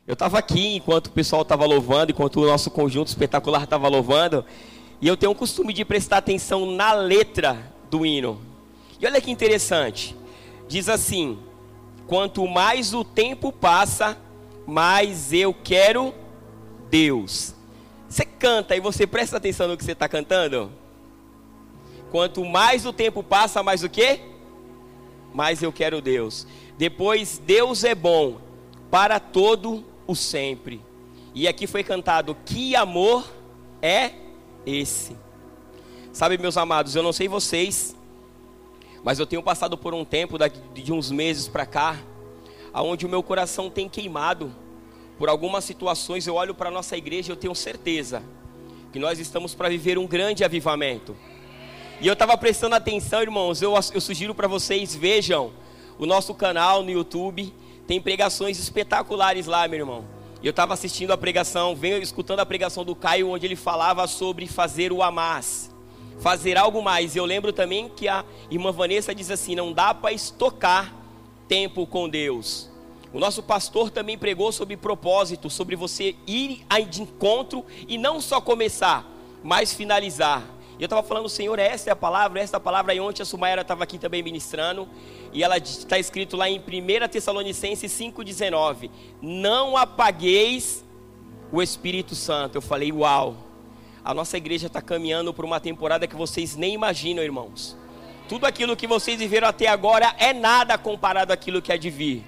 Eu estava aqui enquanto o pessoal estava louvando, enquanto o nosso conjunto espetacular estava louvando, e eu tenho o costume de prestar atenção na letra do hino. E olha que interessante, diz assim: quanto mais o tempo passa, mais eu quero Deus. Você canta e você presta atenção no que você está cantando? Quanto mais o tempo passa, mais o quê? Mais eu quero Deus. Depois, Deus é bom para todo o sempre. E aqui foi cantado: que amor é esse? Sabe, meus amados, eu não sei vocês, mas eu tenho passado por um tempo de uns meses para cá, aonde o meu coração tem queimado por algumas situações. Eu olho para a nossa igreja e eu tenho certeza que nós estamos para viver um grande avivamento. E eu estava prestando atenção, irmãos, eu sugiro para vocês, vejam o nosso canal no YouTube, tem pregações espetaculares lá, meu irmão. E eu estava assistindo a pregação, venho escutando a pregação do Caio, onde ele falava sobre fazer o a mais, fazer algo mais. E eu lembro também que a irmã Vanessa diz assim: não dá para estocar tempo com Deus. O nosso pastor também pregou sobre propósito, sobre você ir de encontro e não só começar, mas finalizar. E eu estava falando: Senhor, esta é a palavra. E ontem a Sumaira estava aqui também ministrando, e ela está escrito lá em 1 Tessalonicenses 5,19: não apagueis o Espírito Santo. Eu falei: uau, a nossa igreja está caminhando por uma temporada que vocês nem imaginam, irmãos. Tudo aquilo que vocês viveram até agora é nada comparado àquilo que há de vir.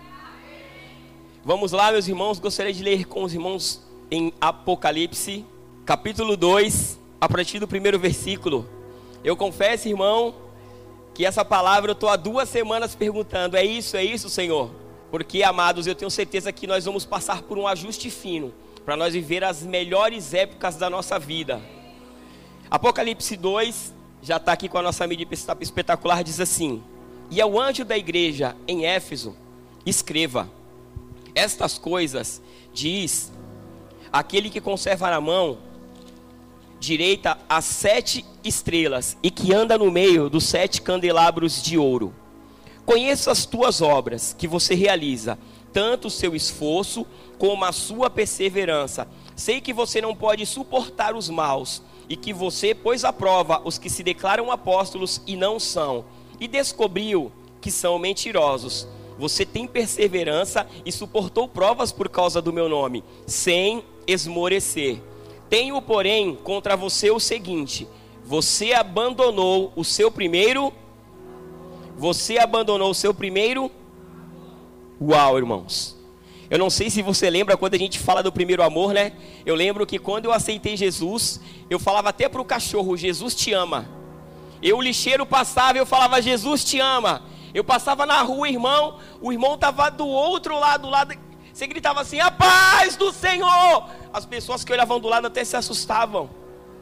Vamos lá, meus irmãos, gostaria de ler com os irmãos em Apocalipse, capítulo 2, a partir do primeiro versículo. Eu confesso, irmão, que essa palavra eu estou há 2 semanas perguntando: é isso, Senhor? Porque, amados, eu tenho certeza que nós vamos passar por um ajuste fino, para nós viver as melhores épocas da nossa vida. Apocalipse 2, já está aqui com a nossa mídia espetacular, diz assim: e ao anjo da igreja em Éfeso, escreva: estas coisas diz aquele que conserva na mão direita as 7 estrelas e que anda no meio dos 7 candelabros de ouro. Conheço as tuas obras que você realiza, tanto o seu esforço como a sua perseverança. Sei que você não pode suportar os maus e que você pôs à prova os que se declaram apóstolos e não são, e descobriu que são mentirosos. Você tem perseverança e suportou provas por causa do meu nome, sem esmorecer. Tenho, porém, contra você o seguinte: você abandonou o seu primeiro. Uau, irmãos. Eu não sei se você lembra quando a gente fala do primeiro amor, né? Eu lembro que quando eu aceitei Jesus, eu falava até para o cachorro: Jesus te ama. O lixeiro passava e eu falava: Jesus te ama. Eu passava na rua, irmão, o irmão estava do outro lado, você gritava assim: a paz do Senhor. As pessoas que olhavam do lado até se assustavam.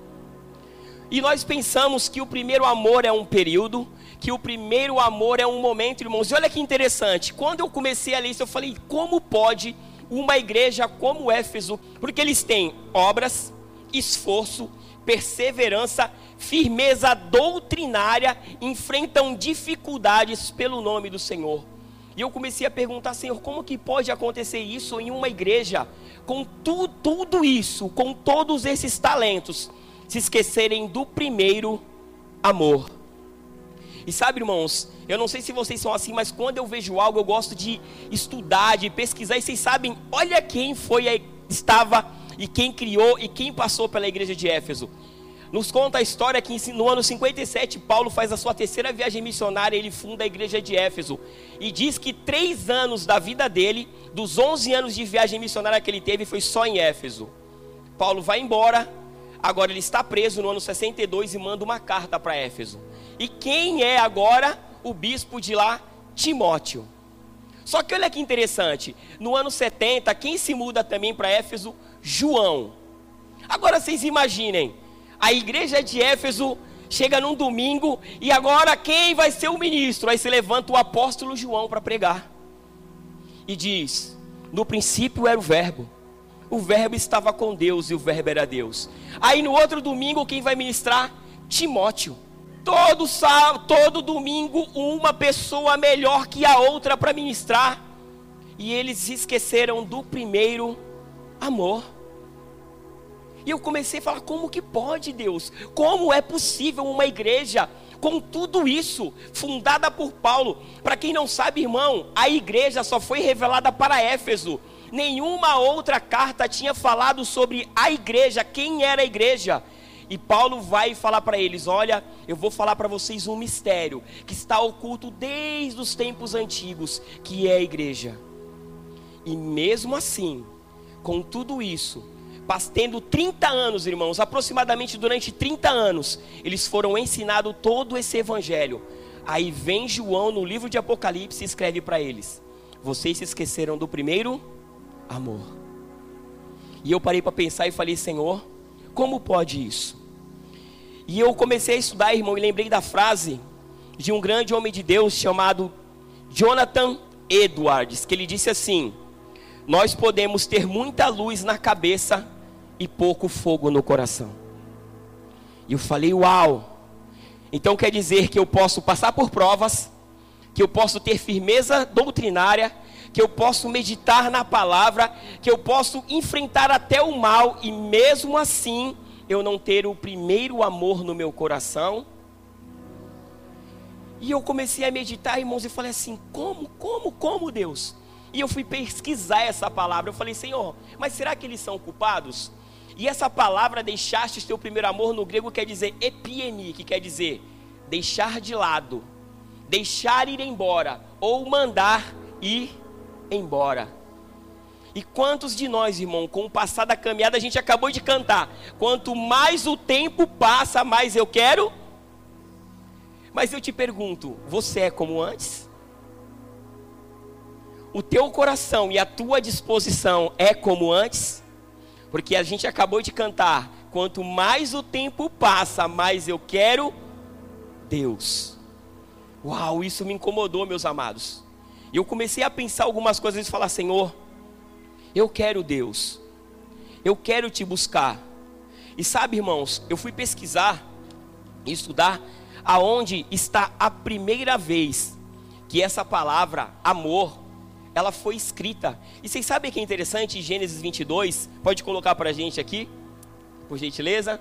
E nós pensamos que o primeiro amor é um período, que o primeiro amor é um momento, irmãos. E olha que interessante, quando eu comecei a ler isso, eu falei: como pode uma igreja como Éfeso? Porque eles têm obras, esforço, perseverança, firmeza doutrinária, enfrentam dificuldades pelo nome do Senhor. E eu comecei a perguntar: Senhor, como que pode acontecer isso em uma igreja com tudo isso, com todos esses talentos, se esquecerem do primeiro amor? E sabe, irmãos, eu não sei se vocês são assim, mas quando eu vejo algo, eu gosto de estudar, de pesquisar. E vocês sabem, olha quem estava e quem criou e quem passou pela igreja de Éfeso. Nos conta a história que no ano 57, Paulo faz a sua 3ª viagem missionária. Ele funda a igreja de Éfeso. E diz que 3 anos da vida dele, dos 11 anos de viagem missionária que ele teve, foi só em Éfeso. Paulo vai embora. Agora ele está preso no ano 62 e manda uma carta para Éfeso. E quem é agora o bispo de lá? Timóteo. Só que olha que interessante, no ano 70, quem se muda também para Éfeso? João. Agora vocês imaginem, a igreja de Éfeso chega num domingo e agora quem vai ser o ministro? Aí se levanta o apóstolo João para pregar. E diz: no princípio era o verbo estava com Deus e o verbo era Deus. Aí no outro domingo quem vai ministrar? Timóteo. Todo domingo uma pessoa melhor que a outra para ministrar. e eles esqueceram do primeiro amor. E eu comecei a falar, como que pode, Deus? Como é possível uma igreja com tudo isso, fundada por Paulo? Para quem não sabe, irmão, a igreja só foi revelada para Éfeso. Nenhuma outra carta tinha falado sobre a igreja, quem era a igreja. E Paulo vai falar para eles, olha, eu vou falar para vocês um mistério que está oculto desde os tempos antigos, que é a igreja. E mesmo assim, com tudo isso, tendo 30 anos, irmãos, aproximadamente durante 30 anos, eles foram ensinados todo esse evangelho. Aí vem João no livro de Apocalipse e escreve para eles, vocês se esqueceram do primeiro amor. E eu parei para pensar e falei, Senhor, como pode isso? E eu comecei a estudar, irmão, e lembrei da frase de um grande homem de Deus chamado Jonathan Edwards, que ele disse assim, nós podemos ter muita luz na cabeça e pouco fogo no coração. E eu falei, uau, então quer dizer que eu posso passar por provas, que eu posso ter firmeza doutrinária, que eu posso meditar na palavra, que eu posso enfrentar até o mal, e mesmo assim, eu não ter o primeiro amor no meu coração? E eu comecei a meditar, irmãos, e falei assim, como Deus? E eu fui pesquisar essa palavra, eu falei, Senhor, mas será que eles são culpados? E essa palavra, deixaste teu primeiro amor, no grego quer dizer epieni, que quer dizer deixar de lado, deixar ir embora, ou mandar ir embora. E quantos de nós, irmão, com o passar da caminhada, a gente acabou de cantar, quanto mais o tempo passa, mais eu quero. Mas eu te pergunto, você é como antes? O teu coração e a tua disposição é como antes? Porque a gente acabou de cantar, quanto mais o tempo passa, mais eu quero Deus. Uau, isso me incomodou, meus amados. E eu comecei a pensar algumas coisas e falar, Senhor, eu quero Deus, eu quero te buscar. E sabe, irmãos, eu fui pesquisar e estudar aonde está a primeira vez que essa palavra amor, ela foi escrita. E vocês sabem que é interessante? Gênesis 22, pode colocar para a gente aqui, por gentileza.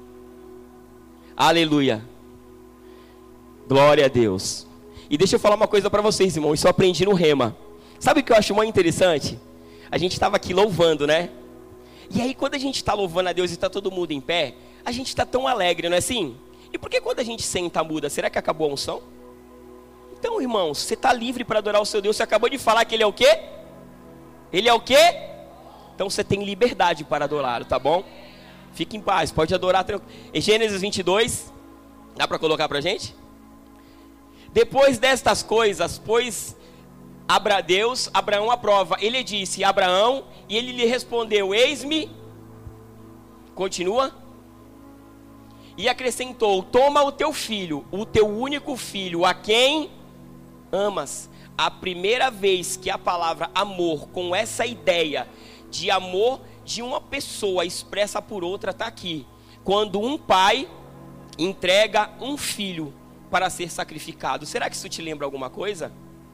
Aleluia, glória a Deus. E deixa eu falar uma coisa para vocês, irmãos, isso eu aprendi no Rema. Sabe o que eu acho muito interessante? A gente estava aqui louvando, né? E aí quando a gente está louvando a Deus e está todo mundo em pé, a gente está tão alegre, não é assim? E por que quando a gente senta muda, será que acabou a unção? Então, irmãos, você está livre para adorar o seu Deus. Você acabou de falar que Ele é o quê? Ele é o quê? Então você tem liberdade para adorá-lo, tá bom? Fique em paz, pode adorar. Em Gênesis 22, dá para colocar para a gente? Depois destas coisas, pois Abraão aprova. Ele disse, Abraão, e ele lhe respondeu, eis-me. Continua. E acrescentou, toma o teu filho, o teu único filho, a quem amas. A primeira vez que a palavra amor, com essa ideia de amor de uma pessoa expressa por outra, está aqui. Quando um pai entrega um filho para ser sacrificado. Será que isso te lembra alguma coisa?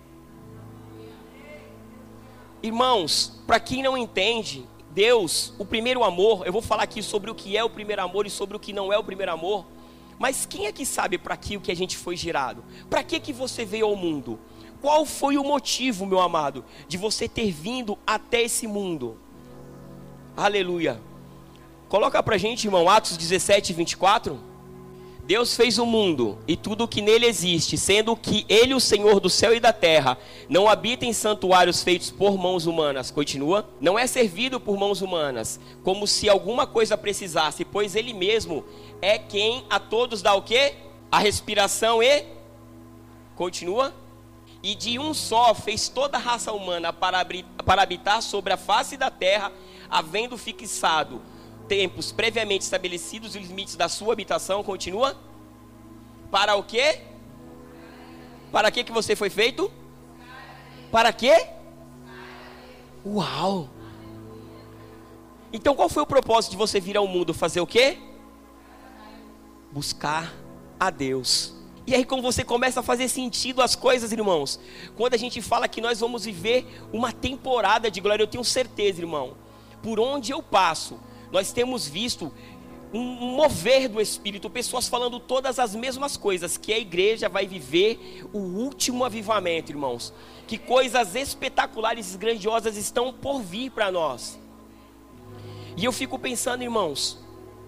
Irmãos, para quem não entende, Deus, o primeiro amor, eu vou falar aqui sobre o que é o primeiro amor e sobre o que não é o primeiro amor. Mas quem é que sabe para que o que a gente foi gerado? Para que você veio ao mundo? Qual foi o motivo, meu amado, de você ter vindo até esse mundo? Aleluia. Coloca pra gente, irmão, Atos 17, 24. Deus fez o mundo e tudo o que nele existe, sendo que Ele, o Senhor do céu e da terra, não habita em santuários feitos por mãos humanas. Continua. Não é servido por mãos humanas, como se alguma coisa precisasse, pois Ele mesmo é quem a todos dá o quê? A respiração e... Continua. E de um só fez toda a raça humana para habitar sobre a face da terra, havendo fixado tempos previamente estabelecidos os limites da sua habitação. Continua. Para o quê? Para que você foi feito? Para quê? Uau! Então qual foi o propósito de você vir ao mundo? Fazer o quê? Buscar a Deus. E aí como você começa a fazer sentido as coisas, irmãos, quando a gente fala que nós vamos viver uma temporada de glória, eu tenho certeza, irmão, por onde eu passo, nós temos visto um mover do Espírito, pessoas falando todas as mesmas coisas, que a igreja vai viver o último avivamento, irmãos, que coisas espetaculares e grandiosas estão por vir para nós. E eu fico pensando, irmãos,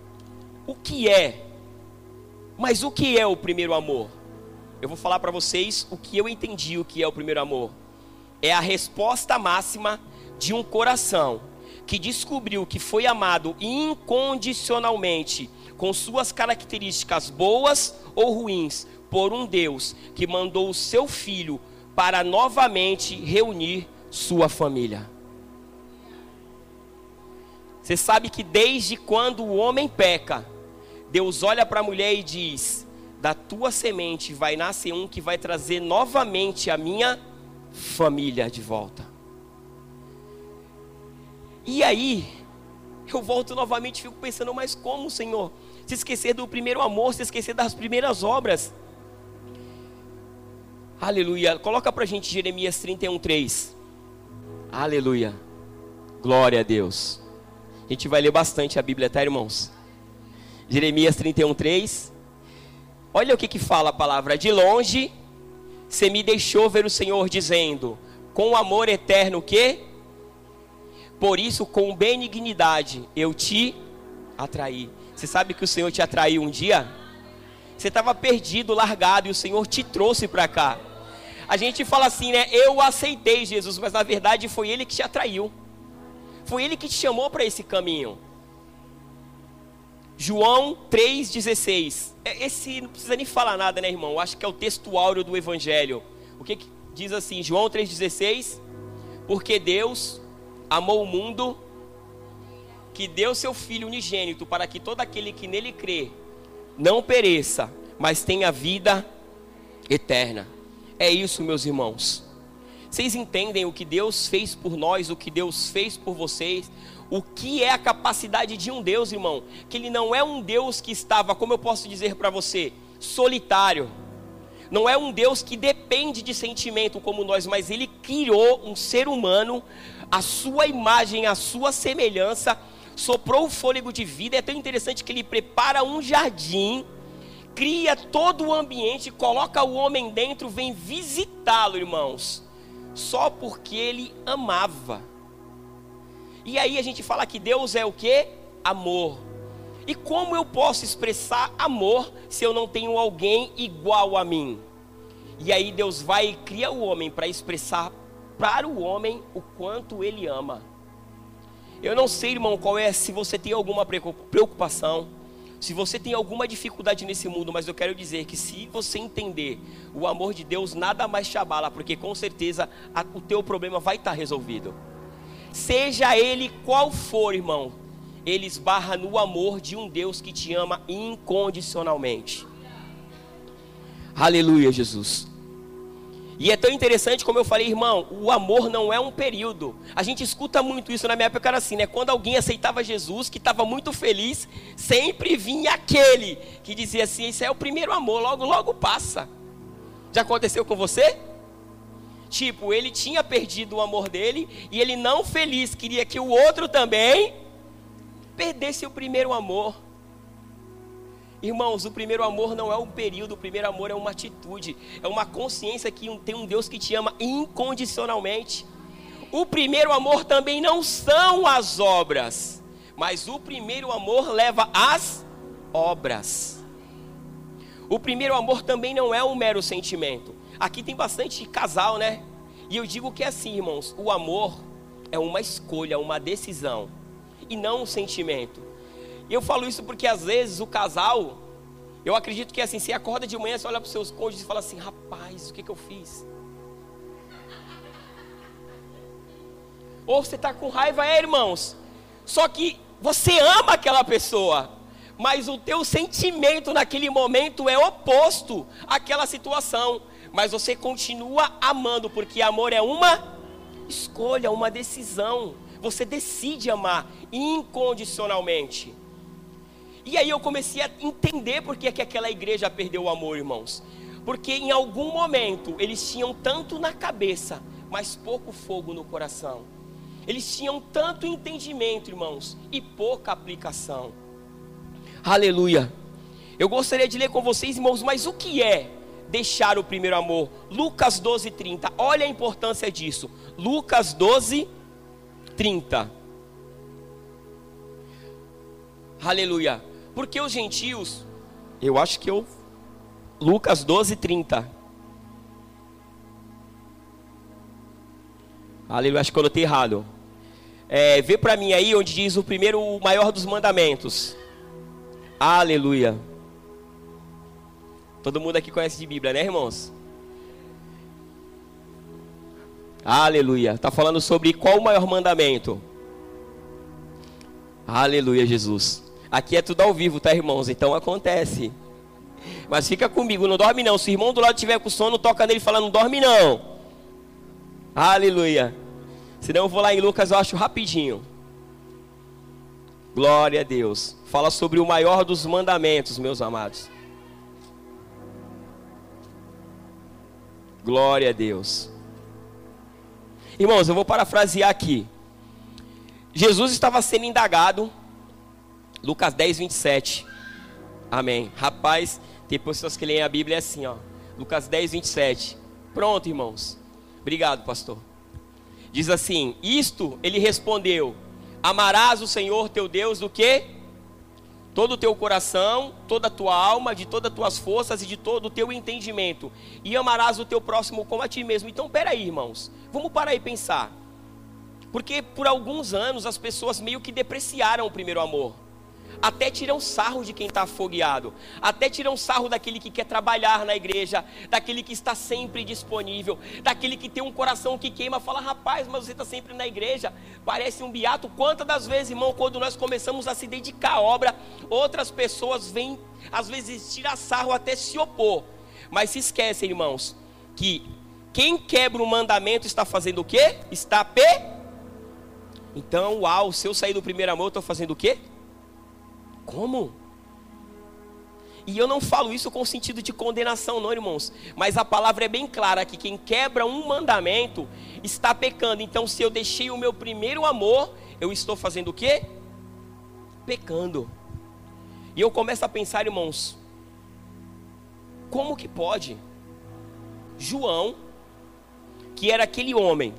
mas o que é o primeiro amor? Eu vou falar para vocês o que eu entendi o que é o primeiro amor. É a resposta máxima de um coração que descobriu que foi amado incondicionalmente, com suas características boas ou ruins, por um Deus que mandou o seu Filho para novamente reunir sua família. Você sabe que desde quando o homem peca, Deus olha para a mulher e diz: da tua semente vai nascer um que vai trazer novamente a minha família de volta. E aí, eu volto novamente e fico pensando, mas como, Senhor? Se esquecer do primeiro amor, se esquecer das primeiras obras. Aleluia. Coloca pra gente Jeremias 31:3. Aleluia. Glória a Deus. A gente vai ler bastante a Bíblia, tá, irmãos? Jeremias 31:3. Olha o que fala a palavra. De longe, você me deixou ver o Senhor dizendo, com amor eterno o quê? Por isso, com benignidade, eu te atraí. Você sabe que o Senhor te atraiu um dia? Você estava perdido, largado, e o Senhor te trouxe para cá. A gente fala assim, né? Eu aceitei Jesus, mas na verdade foi Ele que te atraiu. Foi Ele que te chamou para esse caminho. João 3,16. Esse não precisa nem falar nada, né, irmão? Eu acho que é o texto áureo do Evangelho. O que diz assim, João 3,16? Porque Deus amou o mundo, que deu seu Filho unigênito, para que todo aquele que nele crê, não pereça, mas tenha vida eterna. É isso, meus irmãos. Vocês entendem o que Deus fez por nós, o que Deus fez por vocês? O que é a capacidade de um Deus, irmão? Que Ele não é um Deus que estava, como eu posso dizer para você, solitário. Não é um Deus que depende de sentimento como nós, mas Ele criou um ser humano, a sua imagem, a sua semelhança, soprou o fôlego de vida. É tão interessante que Ele prepara um jardim, cria todo o ambiente, coloca o homem dentro, vem visitá-lo, irmãos, só porque Ele amava. E aí a gente fala que Deus é o quê? Amor. E como eu posso expressar amor se eu não tenho alguém igual a mim? E aí Deus vai e cria o homem para expressar para o homem o quanto Ele ama. Eu não sei, irmão, se você tem alguma preocupação, se você tem alguma dificuldade nesse mundo, mas eu quero dizer que se você entender o amor de Deus, nada mais te abala, porque com certeza o teu problema vai estar resolvido. Seja ele qual for, irmão, ele esbarra no amor de um Deus que te ama incondicionalmente. Aleluia, Jesus. E é tão interessante, como eu falei, irmão, o amor não é um período. A gente escuta muito isso, na minha época era assim, né? Quando alguém aceitava Jesus, que estava muito feliz, sempre vinha aquele que dizia assim, isso é o primeiro amor, logo, logo passa. Já aconteceu com você? Tipo, ele tinha perdido o amor dele, e ele não feliz, queria que o outro também perdesse o primeiro amor. Irmãos, o primeiro amor não é um período, o primeiro amor é uma atitude, é uma consciência que tem um Deus que te ama incondicionalmente. O primeiro amor também não são as obras, mas o primeiro amor leva às obras. O primeiro amor também não é um mero sentimento. Aqui tem bastante casal, né? E eu digo que é assim, irmãos, o amor é uma escolha, uma decisão, e não um sentimento. E eu falo isso porque às vezes o casal, eu acredito que assim, você acorda de manhã, você olha para os seus cônjuges e fala assim, rapaz, o que eu fiz? Ou você está com raiva, irmãos, só que você ama aquela pessoa, mas o teu sentimento naquele momento é oposto àquela situação, mas você continua amando, porque amor é uma escolha, uma decisão, você decide amar incondicionalmente. E aí eu comecei a entender por que aquela igreja perdeu o amor, irmãos. Porque em algum momento eles tinham tanto na cabeça, mas pouco fogo no coração. Eles tinham tanto entendimento, irmãos, e pouca aplicação. Aleluia. Eu gostaria de ler com vocês, irmãos, mas o que é deixar o primeiro amor? Lucas 12:30. Olha a importância disso. Lucas 12:30. Aleluia. Porque os gentios, Lucas 12:30. Aleluia, acho que eu anotei errado. Vê para mim aí onde diz o maior dos mandamentos. Aleluia. Todo mundo aqui conhece de Bíblia, né, irmãos? Aleluia. Está falando sobre qual o maior mandamento? Aleluia, Jesus. Aqui é tudo ao vivo, tá, irmãos? Então acontece. Mas fica comigo, não dorme não. Se o irmão do lado estiver com sono, toca nele e fala, não dorme não. Aleluia. Senão eu vou lá em Lucas, eu acho rapidinho. Glória a Deus. Fala sobre o maior dos mandamentos, meus amados. Glória a Deus. Irmãos, eu vou parafrasear aqui. Jesus estava sendo indagado. Lucas 10:27. Amém. Rapaz, tem pessoas que leem a Bíblia assim, ó. Lucas 10:27. Pronto, irmãos. Obrigado, pastor. Diz assim: isto ele respondeu: amarás o Senhor teu Deus do quê? Todo o teu coração, toda a tua alma, de todas as tuas forças e de todo o teu entendimento. E amarás o teu próximo como a ti mesmo. Então, peraí, irmãos. Vamos parar e pensar. Porque por alguns anos as pessoas meio que depreciaram o primeiro amor. Até tiram sarro de quem está afogueado. Até tiram sarro daquele que quer trabalhar na igreja. Daquele que está sempre disponível. Daquele que tem um coração que queima. Fala, rapaz, mas você está sempre na igreja. Parece um beato. Quantas das vezes, irmão, quando nós começamos a se dedicar à obra, outras pessoas vêm, às vezes, tirar sarro até se opor. Mas se esquecem, irmãos, que quem quebra o mandamento está fazendo o quê? Então, uau, se eu sair do primeiro amor, eu estou fazendo o quê? Como? E eu não falo isso com sentido de condenação, não, irmãos. Mas a palavra é bem clara que quem quebra um mandamento está pecando. Então, se eu deixei o meu primeiro amor, eu estou fazendo o quê? Pecando. E eu começo a pensar, irmãos, como que pode? João, que era aquele homem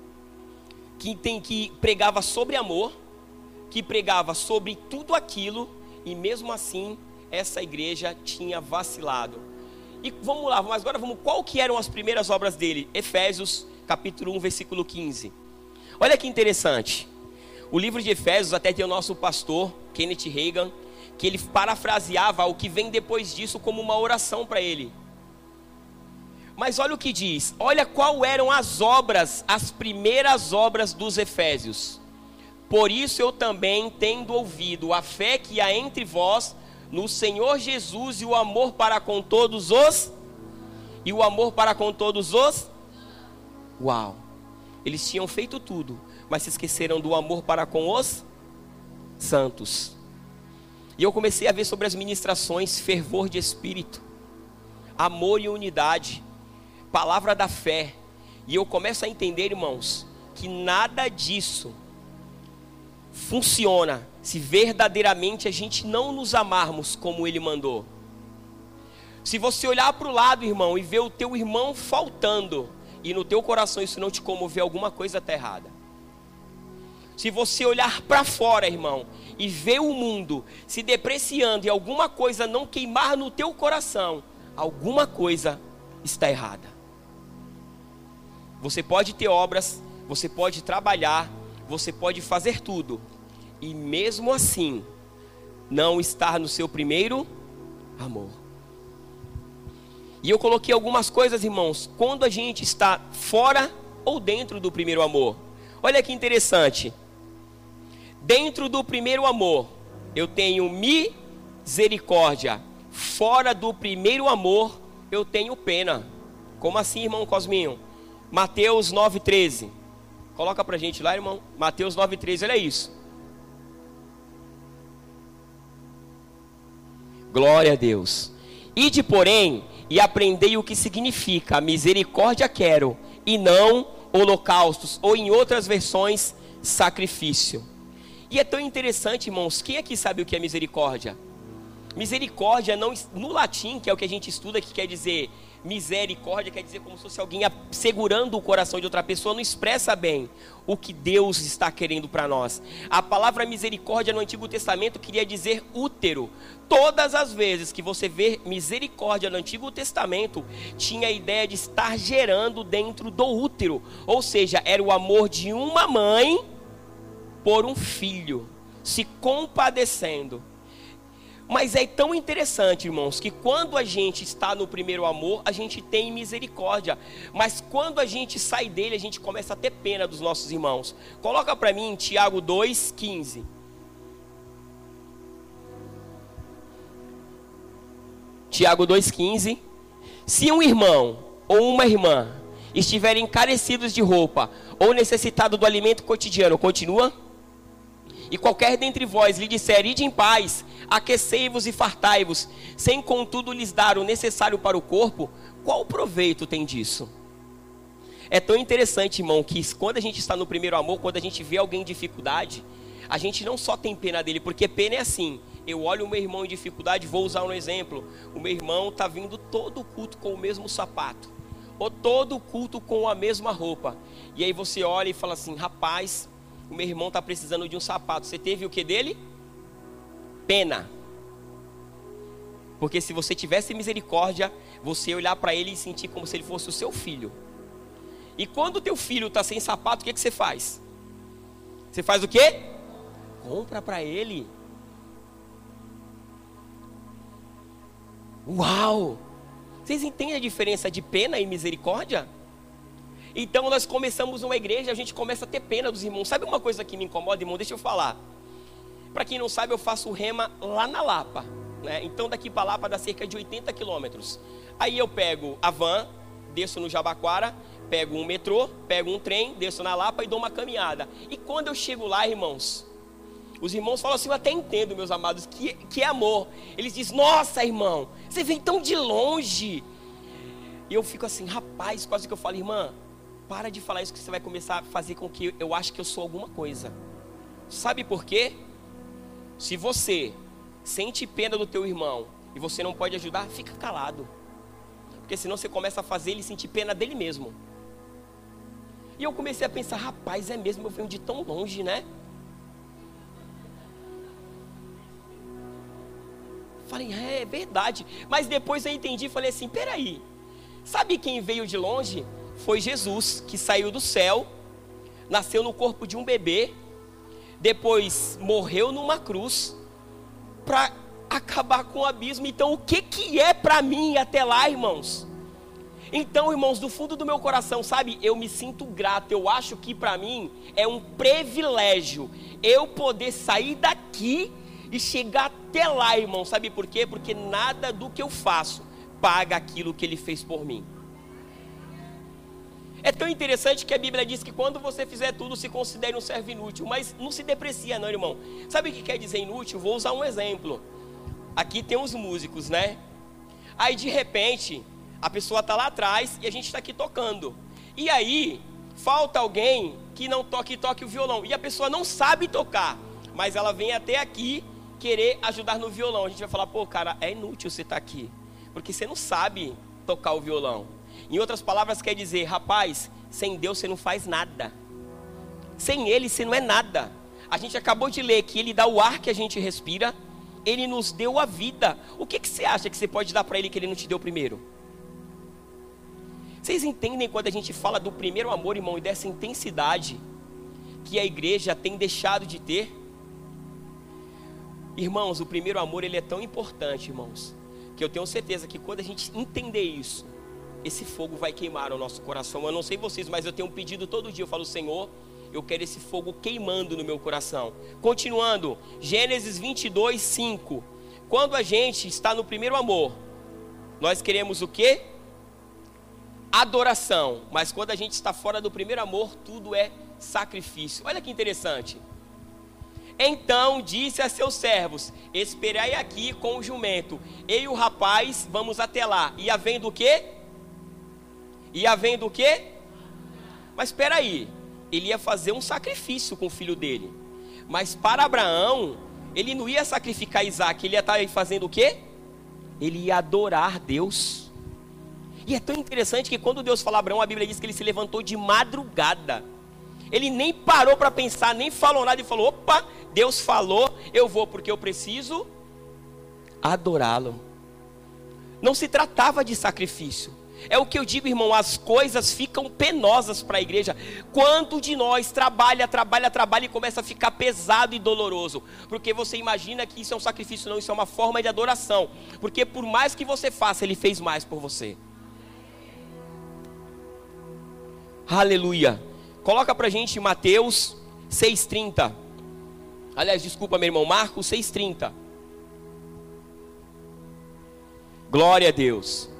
que pregava sobre amor, que pregava sobre tudo aquilo, e mesmo assim essa igreja tinha vacilado. E vamos lá, mas agora qual que eram as primeiras obras dele? Efésios capítulo 1, versículo 15. Olha que interessante. O livro de Efésios até tem o nosso pastor Kenneth Hagin, que ele parafraseava o que vem depois disso como uma oração para ele. Mas olha o que diz. Olha qual eram as obras, as primeiras obras dos Efésios. Por isso eu também, tendo ouvido a fé que há entre vós no Senhor Jesus e o amor para com todos os... E o amor para com todos os... Uau! Eles tinham feito tudo, mas se esqueceram do amor para com os santos. E eu comecei a ver sobre as ministrações, fervor de espírito, amor e unidade, palavra da fé. E eu começo a entender, irmãos, que nada disso funciona se verdadeiramente a gente não nos amarmos como Ele mandou. Se você olhar para o lado, irmão, e ver o teu irmão faltando, e no teu coração isso não te comover, alguma coisa está errada. Se você olhar para fora, irmão, e ver o mundo se depreciando e alguma coisa não queimar no teu coração, alguma coisa está errada. Você pode ter obras, você pode trabalhar, você pode fazer tudo, e mesmo assim não estar no seu primeiro amor. E eu coloquei algumas coisas, irmãos, quando a gente está fora ou dentro do primeiro amor. Olha que interessante. Dentro do primeiro amor, eu tenho misericórdia. Fora do primeiro amor, eu tenho pena. Como assim, irmão Cosminho? Mateus 9,13. Coloca pra gente lá, irmão. Mateus 9,13, olha isso. Glória a Deus. Ide, porém, e aprendei o que significa misericórdia quero, e não holocaustos, ou em outras versões, sacrifício. E é tão interessante, irmãos, quem aqui sabe o que é misericórdia? Misericórdia, não, no latim, que é o que a gente estuda, que quer dizer misericórdia, quer dizer como se fosse alguém segurando o coração de outra pessoa, não expressa bem o que Deus está querendo para nós. A palavra misericórdia no Antigo Testamento queria dizer útero. Todas as vezes que você vê misericórdia no Antigo Testamento, tinha a ideia de estar gerando dentro do útero, ou seja, era o amor de uma mãe por um filho, se compadecendo. Mas é tão interessante, irmãos, que quando a gente está no primeiro amor, a gente tem misericórdia. Mas quando a gente sai dele, a gente começa a ter pena dos nossos irmãos. Coloca para mim Tiago 2,15. Tiago 2,15. Se um irmão ou uma irmã estiverem carecidos de roupa ou necessitados do alimento cotidiano, continua? E qualquer dentre vós lhe disser, ide em paz, aquecei-vos e fartai-vos, sem contudo lhes dar o necessário para o corpo, qual proveito tem disso? É tão interessante, irmão, que quando a gente está no primeiro amor, quando a gente vê alguém em dificuldade, a gente não só tem pena dele, porque pena é assim, eu olho o meu irmão em dificuldade, vou usar um exemplo, o meu irmão está vindo todo culto com o mesmo sapato, ou todo culto com a mesma roupa, e aí você olha e fala assim, rapaz, o meu irmão está precisando de um sapato. Você teve o que dele? Pena. Porque se você tivesse misericórdia, você ia olhar para ele e sentir como se ele fosse o seu filho. E quando o teu filho está sem sapato, o que você faz? Você faz o quê? Compra para ele. Uau! Vocês entendem a diferença de pena e misericórdia? Então nós começamos uma igreja, a gente começa a ter pena dos irmãos. Sabe uma coisa que me incomoda, irmão? Deixa eu falar. Para quem não sabe, eu faço rema lá na Lapa, né? Então daqui para Lapa dá cerca de 80 quilômetros. Aí eu pego a van, desço no Jabaquara, pego um metrô, pego um trem, desço na Lapa e dou uma caminhada. E quando eu chego lá, irmãos, os irmãos falam assim, eu até entendo, meus amados, que é amor. Eles dizem, nossa, irmão, você vem tão de longe. E eu fico assim, rapaz, quase que eu falo, irmã, para de falar isso que você vai começar a fazer com que eu ache que eu sou alguma coisa. Sabe por quê? Se você sente pena do teu irmão e você não pode ajudar, fica calado. Porque senão você começa a fazer ele sentir pena dele mesmo. E eu comecei a pensar, rapaz, é mesmo, eu venho de tão longe, né? Falei, é verdade. Mas depois eu entendi e falei assim, peraí. Sabe quem veio de longe? Foi Jesus, que saiu do céu, nasceu no corpo de um bebê, depois morreu numa cruz, para acabar com o abismo. Então o que é para mim até lá, irmãos? Então, irmãos, do fundo do meu coração, sabe, eu me sinto grato, eu acho que para mim é um privilégio, eu poder sair daqui e chegar até lá, irmão. Sabe por quê? Porque nada do que eu faço paga aquilo que Ele fez por mim. É tão interessante que a Bíblia diz que quando você fizer tudo, se considere um servo inútil. Mas não se deprecia não, irmão. Sabe o que quer dizer inútil? Vou usar um exemplo. Aqui tem uns músicos, né? Aí de repente, a pessoa está lá atrás e a gente está aqui tocando. E aí, falta alguém que não toque o violão. E a pessoa não sabe tocar, mas ela vem até aqui querer ajudar no violão. A gente vai falar, pô, cara, é inútil você estar aqui, porque você não sabe tocar o violão. Em outras palavras, quer dizer, rapaz, sem Deus você não faz nada. Sem Ele você não é nada. A gente acabou de ler que Ele dá o ar que a gente respira, Ele nos deu a vida. O que você acha que você pode dar para Ele que Ele não te deu primeiro? Vocês entendem quando a gente fala do primeiro amor, irmão, e dessa intensidade que a igreja tem deixado de ter? Irmãos, o primeiro amor, ele é tão importante, irmãos, que eu tenho certeza que quando a gente entender isso, esse fogo vai queimar o nosso coração. Eu não sei vocês, mas eu tenho um pedido todo dia. Eu falo, Senhor, eu quero esse fogo queimando no meu coração. Continuando, Gênesis 22, 5. Quando a gente está no primeiro amor, nós queremos o quê? Adoração. Mas quando a gente está fora do primeiro amor, tudo é sacrifício. Olha que interessante. Então disse a seus servos: esperai aqui com o jumento, eu e o rapaz vamos até lá. E havendo o quê? E havendo o quê? Mas espera aí, ele ia fazer um sacrifício com o filho dele. Mas para Abraão, ele não ia sacrificar Isaac, ele ia estar fazendo o quê? Ele ia adorar Deus. E é tão interessante que quando Deus fala a Abraão, a Bíblia diz que ele se levantou de madrugada. Ele nem parou para pensar, nem falou nada e falou: opa, Deus falou, eu vou porque eu preciso adorá-lo. Não se tratava de sacrifício. É o que eu digo, irmão, as coisas ficam penosas para a igreja quando de nós trabalha e começa a ficar pesado e doloroso, porque você imagina que isso é um sacrifício. Não, isso é uma forma de adoração, porque por mais que você faça, Ele fez mais por você. Aleluia. Coloca pra gente Mateus 6,30. Aliás, desculpa, meu irmão, Marcos 6,30. Glória a Deus.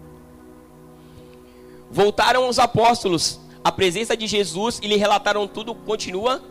Voltaram os apóstolos à presença de Jesus e lhe relataram tudo. Continua.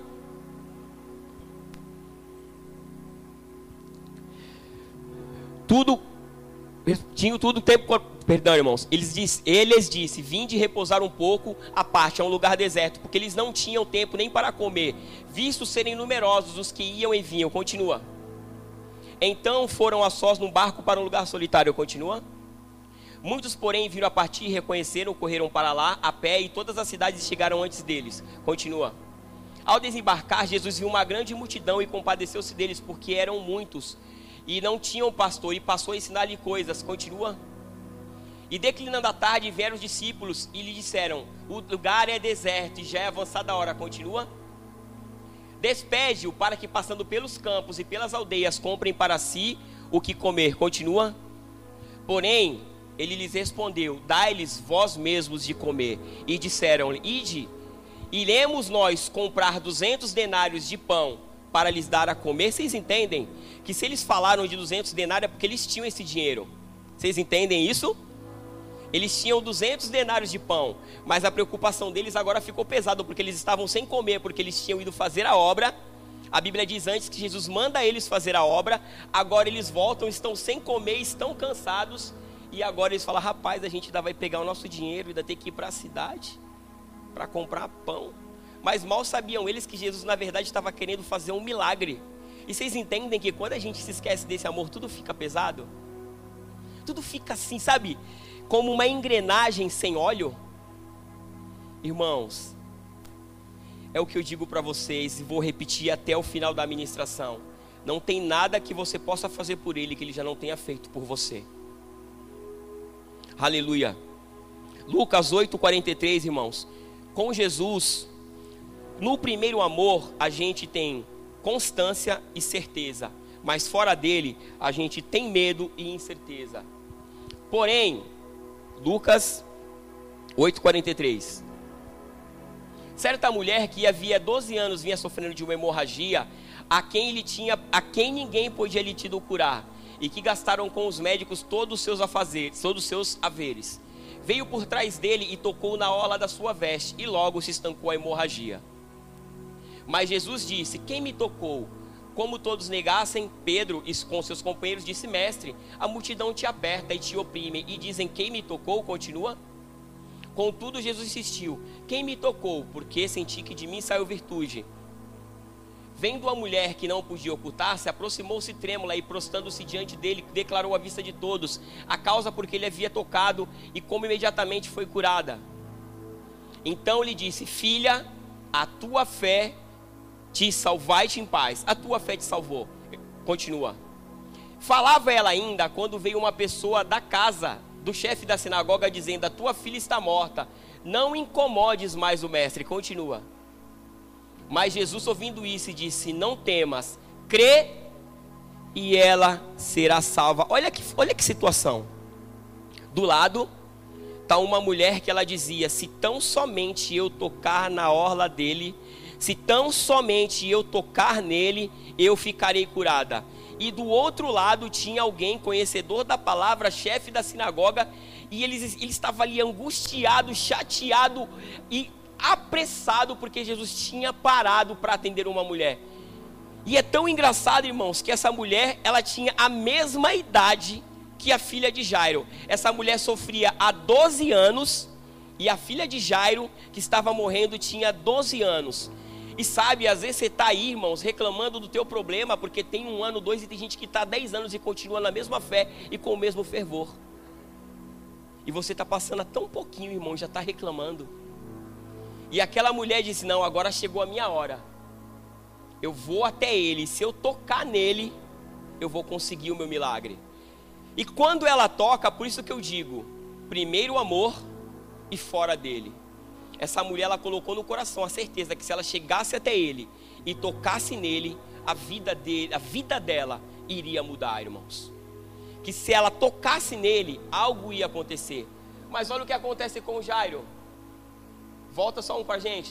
Tinha tudo tempo. Perdão, irmãos. Eles disse: vinde repousar um pouco à parte, a um lugar deserto, porque eles não tinham tempo nem para comer, visto serem numerosos os que iam e vinham. Continua. Então foram a sós num barco para um lugar solitário. Continua. Muitos, porém, viram a partir, reconheceram, correram para lá a pé, e todas as cidades chegaram antes deles. Continua. Ao desembarcar, Jesus viu uma grande multidão e compadeceu-se deles, porque eram muitos e não tinham pastor, e passou a ensinar-lhe coisas. Continua. E declinando a tarde, vieram os discípulos e lhe disseram: o lugar é deserto e já é avançada a hora. Continua. Despede-o para que, passando pelos campos e pelas aldeias, comprem para si o que comer. Continua. Porém, ele lhes respondeu: dai-lhes vós mesmos de comer. E disseram-lhe: ide, iremos nós comprar 200 denários de pão para lhes dar a comer. Vocês entendem que se eles falaram de 200 denários é porque eles tinham esse dinheiro. Vocês entendem isso? Eles tinham 200 denários de pão, mas a preocupação deles agora ficou pesada, porque eles estavam sem comer, porque eles tinham ido fazer a obra. A Bíblia diz antes que Jesus manda eles fazer a obra. Agora eles voltam, estão sem comer, estão cansados. E agora eles falam: rapaz, a gente ainda vai pegar o nosso dinheiro e ainda ter que ir para a cidade para comprar pão. Mas mal sabiam eles que Jesus na verdade estava querendo fazer um milagre. E vocês entendem que quando a gente se esquece desse amor, tudo fica pesado? Tudo fica assim, sabe? Como uma engrenagem sem óleo. Irmãos, é o que eu digo para vocês e vou repetir até o final da ministração: não tem nada que você possa fazer por Ele que Ele já não tenha feito por você. Aleluia. Lucas 8,43, irmãos. Com Jesus, no primeiro amor, a gente tem constância e certeza, mas fora dele, a gente tem medo e incerteza. Porém, Lucas 8,43. Certa mulher que havia 12 anos vinha sofrendo de uma hemorragia, a quem ninguém podia lhe tido curar, e que gastaram com os médicos todos os seus haveres. Veio por trás dele e tocou na orla da sua veste, e logo se estancou a hemorragia. Mas Jesus disse: quem me tocou? Como todos negassem, Pedro, com seus companheiros, disse: mestre, a multidão te aperta e te oprime, e dizem: quem me tocou? Continua. Contudo, Jesus insistiu: quem me tocou? Porque senti que de mim saiu virtude. Vendo a mulher que não podia ocultar-se, aproximou-se trêmula e, prostrando-se diante dele, declarou à vista de todos a causa por que ele havia tocado e como imediatamente foi curada. Então lhe disse: filha, a tua fé te salvai-te em paz. A tua fé te salvou. Continua. Falava ela ainda quando veio uma pessoa da casa do chefe da sinagoga dizendo: a tua filha está morta, não incomodes mais o mestre. Continua. Mas Jesus, ouvindo isso, disse: não temas, crê e ela será salva. Olha que situação. Do lado está uma mulher que ela dizia: se tão somente eu tocar na orla dele, se tão somente eu tocar nele, eu ficarei curada. E do outro lado tinha alguém conhecedor da palavra, chefe da sinagoga, e ele estava ali angustiado, chateado e apressado, porque Jesus tinha parado para atender uma mulher. E é tão engraçado, irmãos, que essa mulher, ela tinha a mesma idade que a filha de Jairo. Essa mulher sofria há 12 anos, e a filha de Jairo, que estava morrendo, tinha 12 anos. E sabe, às vezes você está aí, irmãos, reclamando do teu problema, porque tem 1 ano, 2, e tem gente que está há 10 anos e continua na mesma fé e com o mesmo fervor. E você está passando há tão pouquinho, irmão, já está reclamando. E aquela mulher disse, não, agora chegou a minha hora. Eu vou até ele, se eu tocar nele, eu vou conseguir o meu milagre. E quando ela toca, por isso que eu digo, primeiro o amor e fora dele. Essa mulher, ela colocou no coração a certeza que se ela chegasse até ele e tocasse nele, a vida dela iria mudar, irmãos. Que se ela tocasse nele, algo ia acontecer. Mas olha o que acontece com o Jairo. Volta só um com a gente.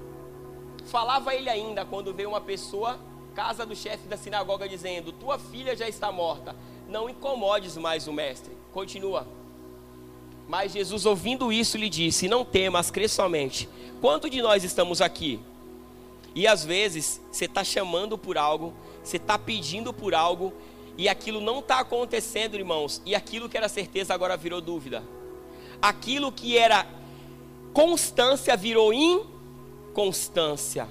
Falava ele ainda quando veio uma pessoa, casa do chefe da sinagoga, dizendo, tua filha já está morta, não incomodes mais o mestre. Continua. Mas Jesus, ouvindo isso, lhe disse, não temas, crê somente. Quanto de nós estamos aqui? E às vezes, você está chamando por algo, você está pedindo por algo, e aquilo não está acontecendo, irmãos. E aquilo que era certeza agora virou dúvida. Aquilo que era constância virou inconstância.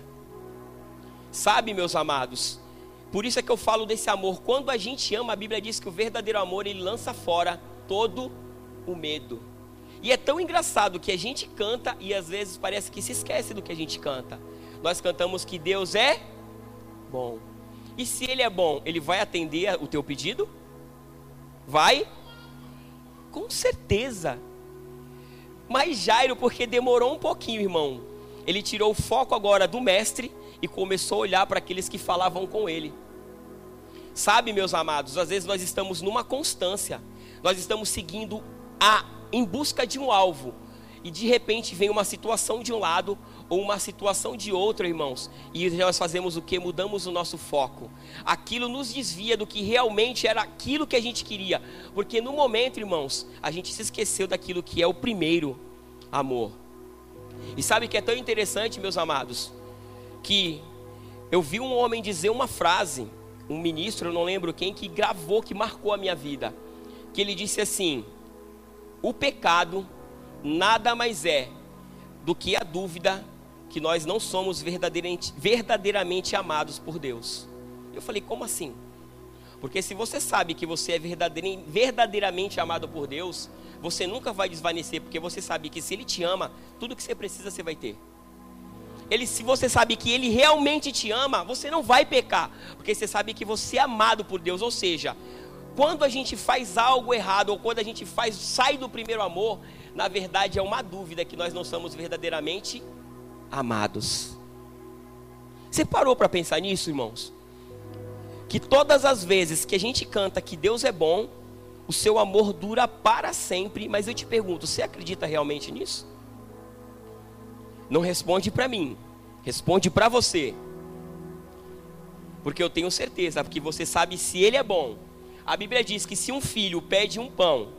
Sabe, meus amados, por isso é que eu falo desse amor. Quando a gente ama, a Bíblia diz que o verdadeiro amor, ele lança fora todo o medo. E é tão engraçado que a gente canta e às vezes parece que se esquece do que a gente canta. Nós cantamos que Deus é bom. E se Ele é bom, Ele vai atender o teu pedido? Vai? Com certeza. Mas Jairo, porque demorou um pouquinho, irmão, ele tirou o foco agora do mestre e começou a olhar para aqueles que falavam com ele. Sabe, meus amados, às vezes nós estamos numa constância, nós estamos seguindo em busca de um alvo, e de repente vem uma situação de um lado ou uma situação de outro, irmãos, e nós fazemos o que? Mudamos o nosso foco. Aquilo nos desvia do que realmente era aquilo que a gente queria, porque no momento, irmãos, a gente se esqueceu daquilo que é o primeiro amor. E sabe que é tão interessante, meus amados, que eu vi um homem dizer uma frase, um ministro, eu não lembro quem, que gravou, que marcou a minha vida, que ele disse assim: o pecado nada mais é do que a dúvida que nós não somos verdadeiramente amados por Deus. Eu falei, como assim? Porque se você sabe que você é verdadeiramente amado por Deus, você nunca vai desvanecer, porque você sabe que se Ele te ama, tudo que você precisa você vai ter. Se você sabe que Ele realmente te ama, você não vai pecar, porque você sabe que você é amado por Deus. Ou seja, quando a gente faz algo errado, ou quando a gente sai do primeiro amor, na verdade é uma dúvida que nós não somos verdadeiramente amados. Você parou para pensar nisso, irmãos? Que todas as vezes que a gente canta que Deus é bom, o seu amor dura para sempre. Mas eu te pergunto, você acredita realmente nisso? Não responde para mim, responde para você. Porque eu tenho certeza, porque você sabe se Ele é bom. A Bíblia diz que se um filho pede um pão,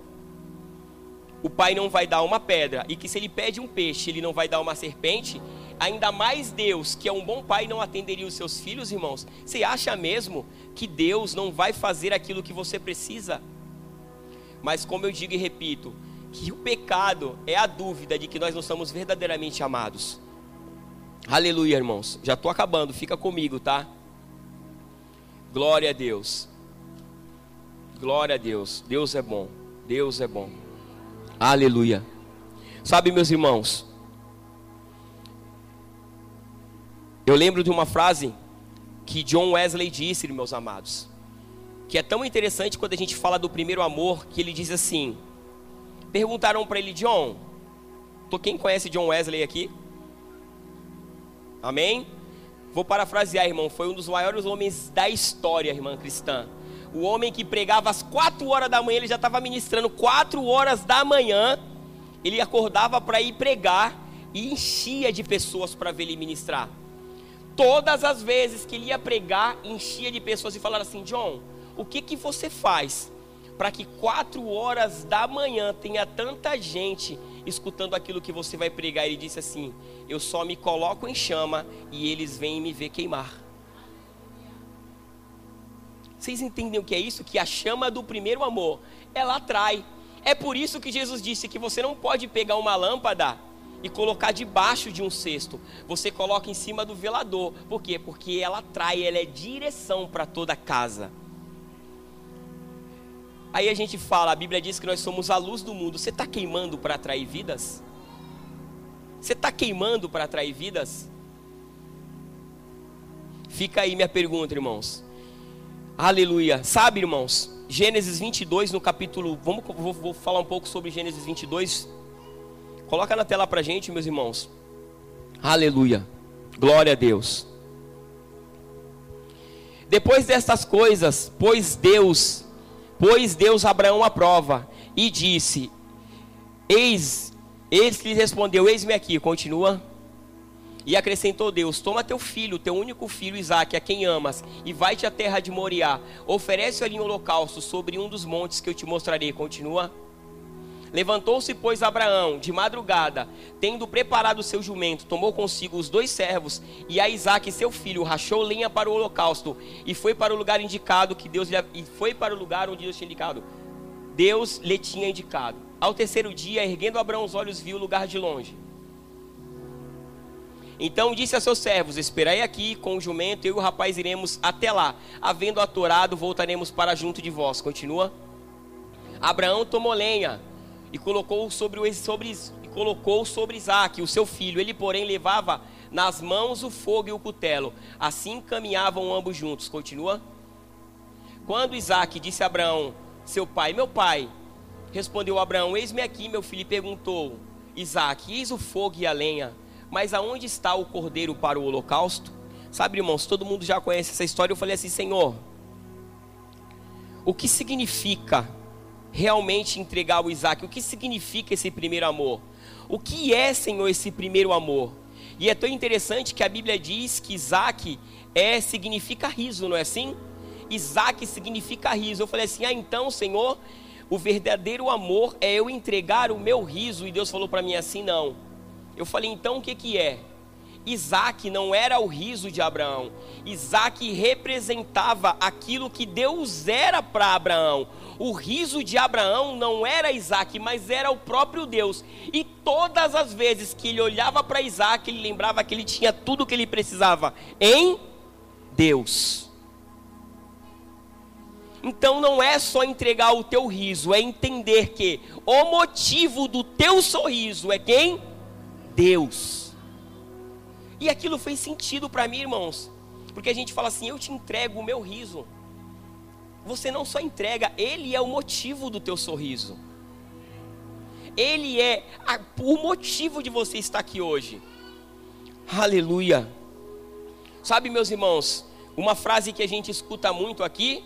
o pai não vai dar uma pedra, e que se ele pede um peixe, ele não vai dar uma serpente. Ainda mais Deus, que é um bom pai, não atenderia os seus filhos, irmãos? Você acha mesmo que Deus não vai fazer aquilo que você precisa? Mas como eu digo e repito, que o pecado é a dúvida de que nós não somos verdadeiramente amados. Aleluia, irmãos. Já estou acabando, fica comigo, tá? Glória a Deus. Glória a Deus. Deus é bom. Deus é bom. Aleluia. Sabe, meus irmãos, eu lembro de uma frase que John Wesley disse, meus amados, que é tão interessante quando a gente fala do primeiro amor, que ele diz assim, perguntaram para ele, John, quem conhece John Wesley aqui? Amém? Vou parafrasear, irmão, foi um dos maiores homens da história, irmã cristã. O homem que pregava às 4 horas da manhã, ele já estava ministrando 4 horas da manhã, ele acordava para ir pregar e enchia de pessoas para ver ele ministrar. Todas as vezes que ele ia pregar, enchia de pessoas e falaram assim, John, o que você faz para que 4 horas da manhã tenha tanta gente escutando aquilo que você vai pregar? Ele disse assim, eu só me coloco em chama e eles vêm me ver queimar. Vocês entendem o que é isso? Que a chama do primeiro amor, ela atrai. É por isso que Jesus disse que você não pode pegar uma lâmpada e colocar debaixo de um cesto. Você coloca em cima do velador. Por quê? Porque ela atrai, ela é direção para toda a casa. Aí a gente fala, a Bíblia diz que nós somos a luz do mundo. Você está queimando para atrair vidas? Você está queimando para atrair vidas? Fica aí minha pergunta, irmãos. Aleluia. Sabe, irmãos, Gênesis 22 no capítulo... Vou falar um pouco sobre Gênesis 22. Coloca na tela pra gente, meus irmãos. Aleluia. Glória a Deus. Depois destas coisas, pôs Deus Abraão à prova e disse: Eis que lhe respondeu: Eis-me aqui. Continua. E acrescentou Deus: Toma teu filho, teu único filho Isaque, a quem amas, e vai-te à terra de Moriá. Oferece ali um holocausto sobre um dos montes que eu te mostrarei. Continua. Levantou-se, pois, Abraão de madrugada, tendo preparado o seu jumento, tomou consigo os 2 servos e a Isaque seu filho, rachou lenha para o holocausto e foi para o lugar indicado que Deus onde Deus tinha indicado. Deus lhe tinha indicado. Ao terceiro dia, erguendo Abraão os olhos, viu o lugar de longe. Então disse a seus servos: Esperai aqui com o jumento, eu e o rapaz iremos até lá. Havendo atorado, voltaremos para junto de vós. Continua. Abraão tomou lenha e colocou sobre Isaque, o seu filho. Ele, porém, levava nas mãos o fogo e o cutelo. Assim caminhavam ambos juntos. Continua. Quando Isaque disse a Abraão, seu pai: Meu pai. Respondeu Abraão: Eis-me aqui, meu filho. E perguntou Isaque: Eis o fogo e a lenha, mas aonde está o cordeiro para o holocausto? Sabe, irmãos, todo mundo já conhece essa história. Eu falei assim: Senhor, o que significa realmente entregar o Isaque? O que significa esse primeiro amor? O que é, Senhor, esse primeiro amor? E é tão interessante que a Bíblia diz que Isaque significa riso, não é assim? Isaque significa riso. Eu falei assim: então, Senhor, o verdadeiro amor é eu entregar o meu riso. E Deus falou para mim assim: não. Eu falei: então o que é? Isaque não era o riso de Abraão. Isaque representava aquilo que Deus era para Abraão. O riso de Abraão não era Isaque, mas era o próprio Deus. E todas as vezes que ele olhava para Isaque, ele lembrava que ele tinha tudo o que ele precisava em Deus. Então não é só entregar o teu riso, é entender que o motivo do teu sorriso é quem? Deus. E aquilo fez sentido para mim, irmãos, porque a gente fala assim: eu te entrego o meu riso. Você não só entrega, ele é o motivo do teu sorriso. Ele é o motivo de você estar aqui hoje. Aleluia. Sabe, meus irmãos, uma frase que a gente escuta muito aqui: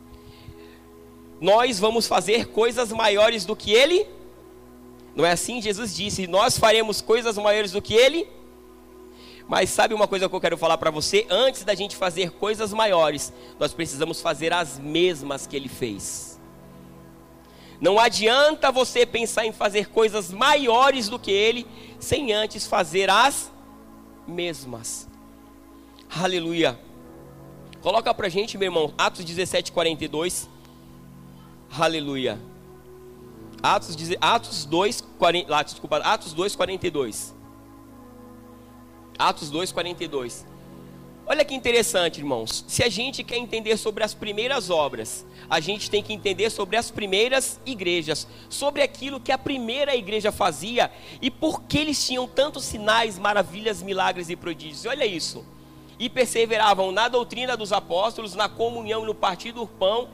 nós vamos fazer coisas maiores do que ele. Não é assim? Jesus disse: nós faremos coisas maiores do que ele. Mas sabe uma coisa que eu quero falar para você? Antes da gente fazer coisas maiores, nós precisamos fazer as mesmas que ele fez. Não adianta você pensar em fazer coisas maiores do que ele, sem antes fazer as mesmas. Aleluia. Coloca pra gente, meu irmão, Atos 17, 42. Aleluia. Atos 2, 42. Atos 2, 42. Olha que interessante, irmãos. Se a gente quer entender sobre as primeiras obras, a gente tem que entender sobre as primeiras igrejas, sobre aquilo que a primeira igreja fazia e por que eles tinham tantos sinais, maravilhas, milagres e prodígios. Olha isso. E perseveravam na doutrina dos apóstolos, na comunhão, no partir do pão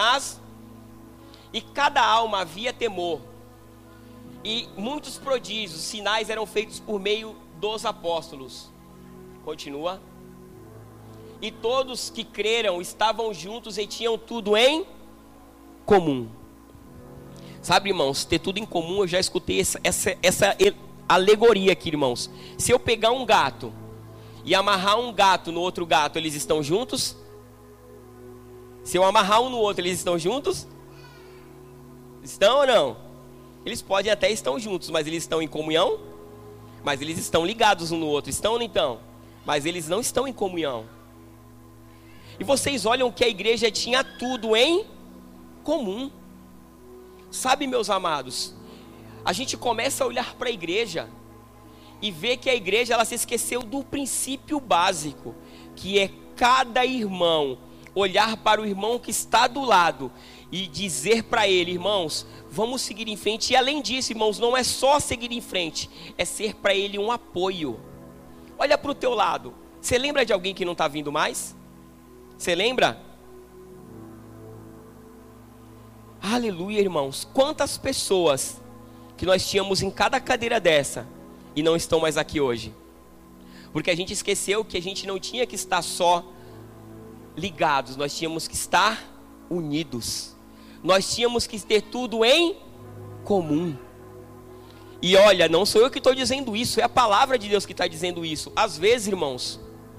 e cada alma havia temor. E muitos prodígios, sinais eram feitos por meio dos apóstolos. Continua. E todos que creram estavam juntos e tinham tudo em comum. Sabe, irmãos, ter tudo em comum, eu já escutei essa alegoria aqui, irmãos. Se eu pegar um gato e amarrar um gato no outro gato, eles estão juntos? Se eu amarrar um no outro, eles estão juntos? Estão ou não? Eles podem até estar juntos, mas eles estão em comunhão? Mas eles estão ligados um no outro, estão ou não estão? Mas eles não estão em comunhão. E vocês olham que a igreja tinha tudo em comum. Sabe, meus amados, a gente começa a olhar para a igreja e ver que a igreja, ela se esqueceu do princípio básico, que é cada irmão olhar para o irmão que está do lado e dizer para ele: irmãos, vamos seguir em frente. E além disso, irmãos, não é só seguir em frente, é ser para ele um apoio. Olha para o teu lado, você lembra de alguém que não está vindo mais? Você lembra? Aleluia, irmãos. Quantas pessoas que nós tínhamos em cada cadeira dessa e não estão mais aqui hoje, porque a gente esqueceu que a gente não tinha que estar só ligados, nós tínhamos que estar unidos, nós tínhamos que ter tudo em comum. E olha, não sou eu que estou dizendo isso, é a palavra de Deus que está dizendo isso. Às vezes, irmãos,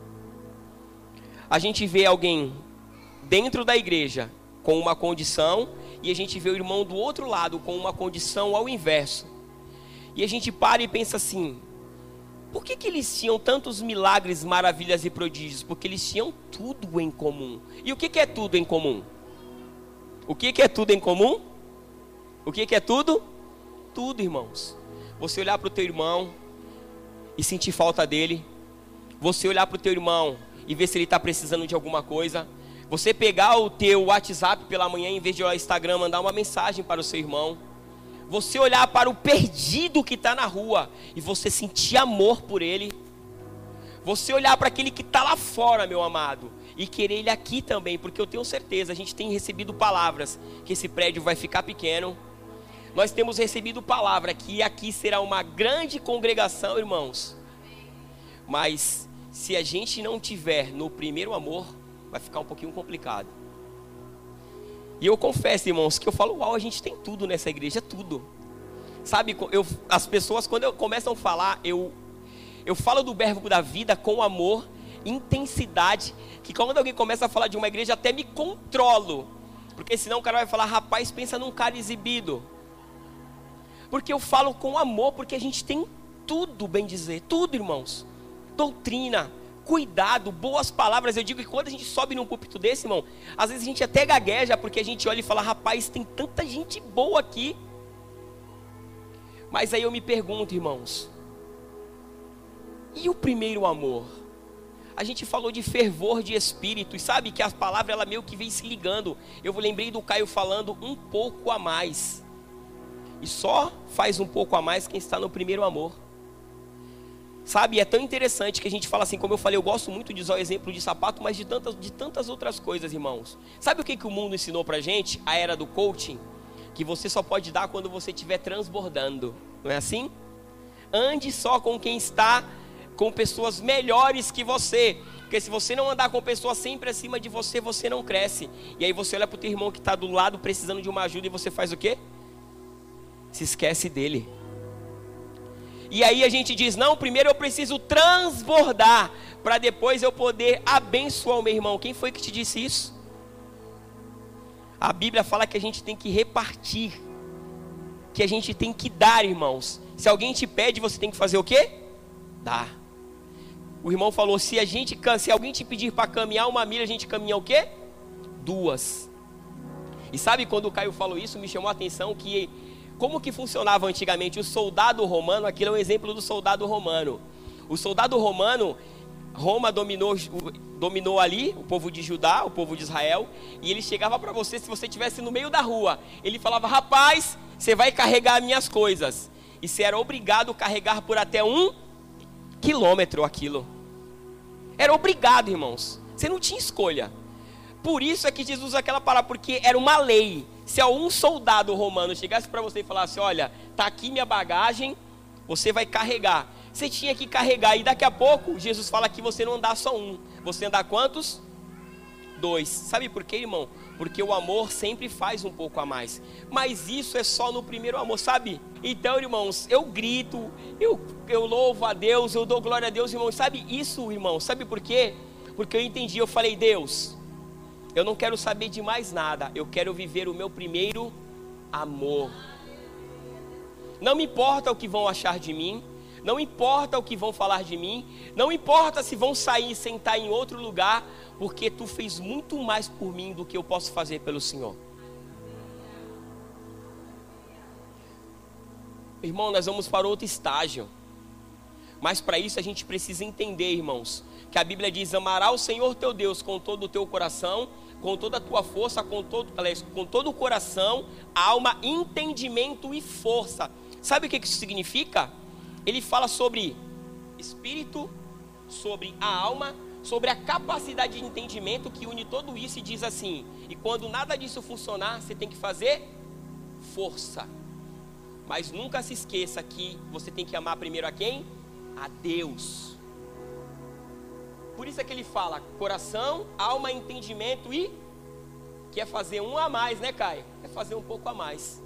a gente vê alguém dentro da igreja com uma condição e a gente vê o irmão do outro lado com uma condição ao inverso. E a gente para e pensa assim: por que eles tinham tantos milagres, maravilhas e prodígios? Porque eles tinham tudo em comum. E o que é tudo em comum? O que é tudo em comum? O que é tudo? Tudo, irmãos. Você olhar para o teu irmão e sentir falta dele. Você olhar para o teu irmão e ver se ele está precisando de alguma coisa. Você pegar o teu WhatsApp pela manhã, em vez de olhar o Instagram, mandar uma mensagem para o seu irmão. Você olhar para o perdido que está na rua e você sentir amor por ele. Você olhar para aquele que está lá fora, meu amado, e querer ele aqui também, porque eu tenho certeza, a gente tem recebido palavras que esse prédio vai ficar pequeno. Nós temos recebido palavra que aqui será uma grande congregação, irmãos. Mas se a gente não tiver no primeiro amor, vai ficar um pouquinho complicado. E eu confesso, irmãos, que eu falo: uau, a gente tem tudo nessa igreja, tudo. Sabe, as pessoas, quando começam a falar, eu falo do verbo da vida com amor, intensidade, que quando alguém começa a falar de uma igreja, até me controlo. Porque senão o cara vai falar: rapaz, pensa num cara exibido. Porque eu falo com amor, porque a gente tem tudo, bem dizer, tudo, irmãos. Doutrina, cuidado, boas palavras. Eu digo que quando a gente sobe num púlpito desse, irmão, às vezes a gente até gagueja, porque a gente olha e fala: rapaz, tem tanta gente boa aqui. Mas aí eu me pergunto, irmãos, e o primeiro amor? A gente falou de fervor de espírito, e sabe que a palavra, ela meio que vem se ligando. Eu lembrei do Caio falando um pouco a mais. E só faz um pouco a mais quem está no primeiro amor. Sabe, é tão interessante que a gente fala assim, como eu falei, eu gosto muito de usar o exemplo de sapato, mas de tantas outras coisas, irmãos. Sabe o que o mundo ensinou pra gente? A era do coaching? Que você só pode dar quando você estiver transbordando. Não é assim? Ande só com quem está com pessoas melhores que você. Porque se você não andar com pessoas sempre acima de você, você não cresce. E aí você olha pro teu irmão que está do lado precisando de uma ajuda e você faz o quê? Se esquece dele. E aí a gente diz: não, primeiro eu preciso transbordar para depois eu poder abençoar o meu irmão. Quem foi que te disse isso? A Bíblia fala que a gente tem que repartir, que a gente tem que dar, irmãos. Se alguém te pede, você tem que fazer o quê? Dar. O irmão falou: se alguém te pedir para caminhar 1 milha, a gente caminha o quê? 2. E sabe, quando o Caio falou isso, me chamou a atenção que como que funcionava antigamente o soldado romano. Aquilo é um exemplo do soldado romano. O soldado romano, Roma dominou ali o povo de Judá, o povo de Israel, e ele chegava para você, se você estivesse no meio da rua, ele falava: rapaz, você vai carregar minhas coisas. E você era obrigado a carregar por até 1 quilômetro aquilo. Era obrigado, irmãos. Você não tinha escolha. Por isso é que Jesus usa aquela palavra, porque era uma lei. Se algum soldado romano chegasse para você e falasse: olha, tá aqui minha bagagem, você vai carregar. Você tinha que carregar, e daqui a pouco Jesus fala que você não andar só 1. Você andar quantos? 2. Sabe por quê, irmão? Porque o amor sempre faz um pouco a mais. Mas isso é só no primeiro amor, sabe? Então, irmãos, eu grito, eu louvo a Deus, eu dou glória a Deus, irmãos. Sabe isso, irmão? Sabe por quê? Porque eu entendi, eu falei: Deus, eu não quero saber de mais nada, eu quero viver o meu primeiro amor. Não me importa o que vão achar de mim, não importa o que vão falar de mim, não importa se vão sair e sentar em outro lugar, porque tu fez muito mais por mim do que eu posso fazer pelo Senhor. Irmão, nós vamos para outro estágio, mas para isso a gente precisa entender, irmãos, que a Bíblia diz: amará o Senhor teu Deus com todo o teu coração, com toda a tua força, com todo o coração, alma, entendimento e força. Sabe o que isso significa? Ele fala sobre espírito, sobre a alma, sobre a capacidade de entendimento que une tudo isso, e diz assim: e quando nada disso funcionar, você tem que fazer força. Mas nunca se esqueça que você tem que amar primeiro a quem? A Deus. Por isso é que ele fala coração, alma, entendimento e quer fazer um a mais, né, Caio? Quer fazer um pouco a mais.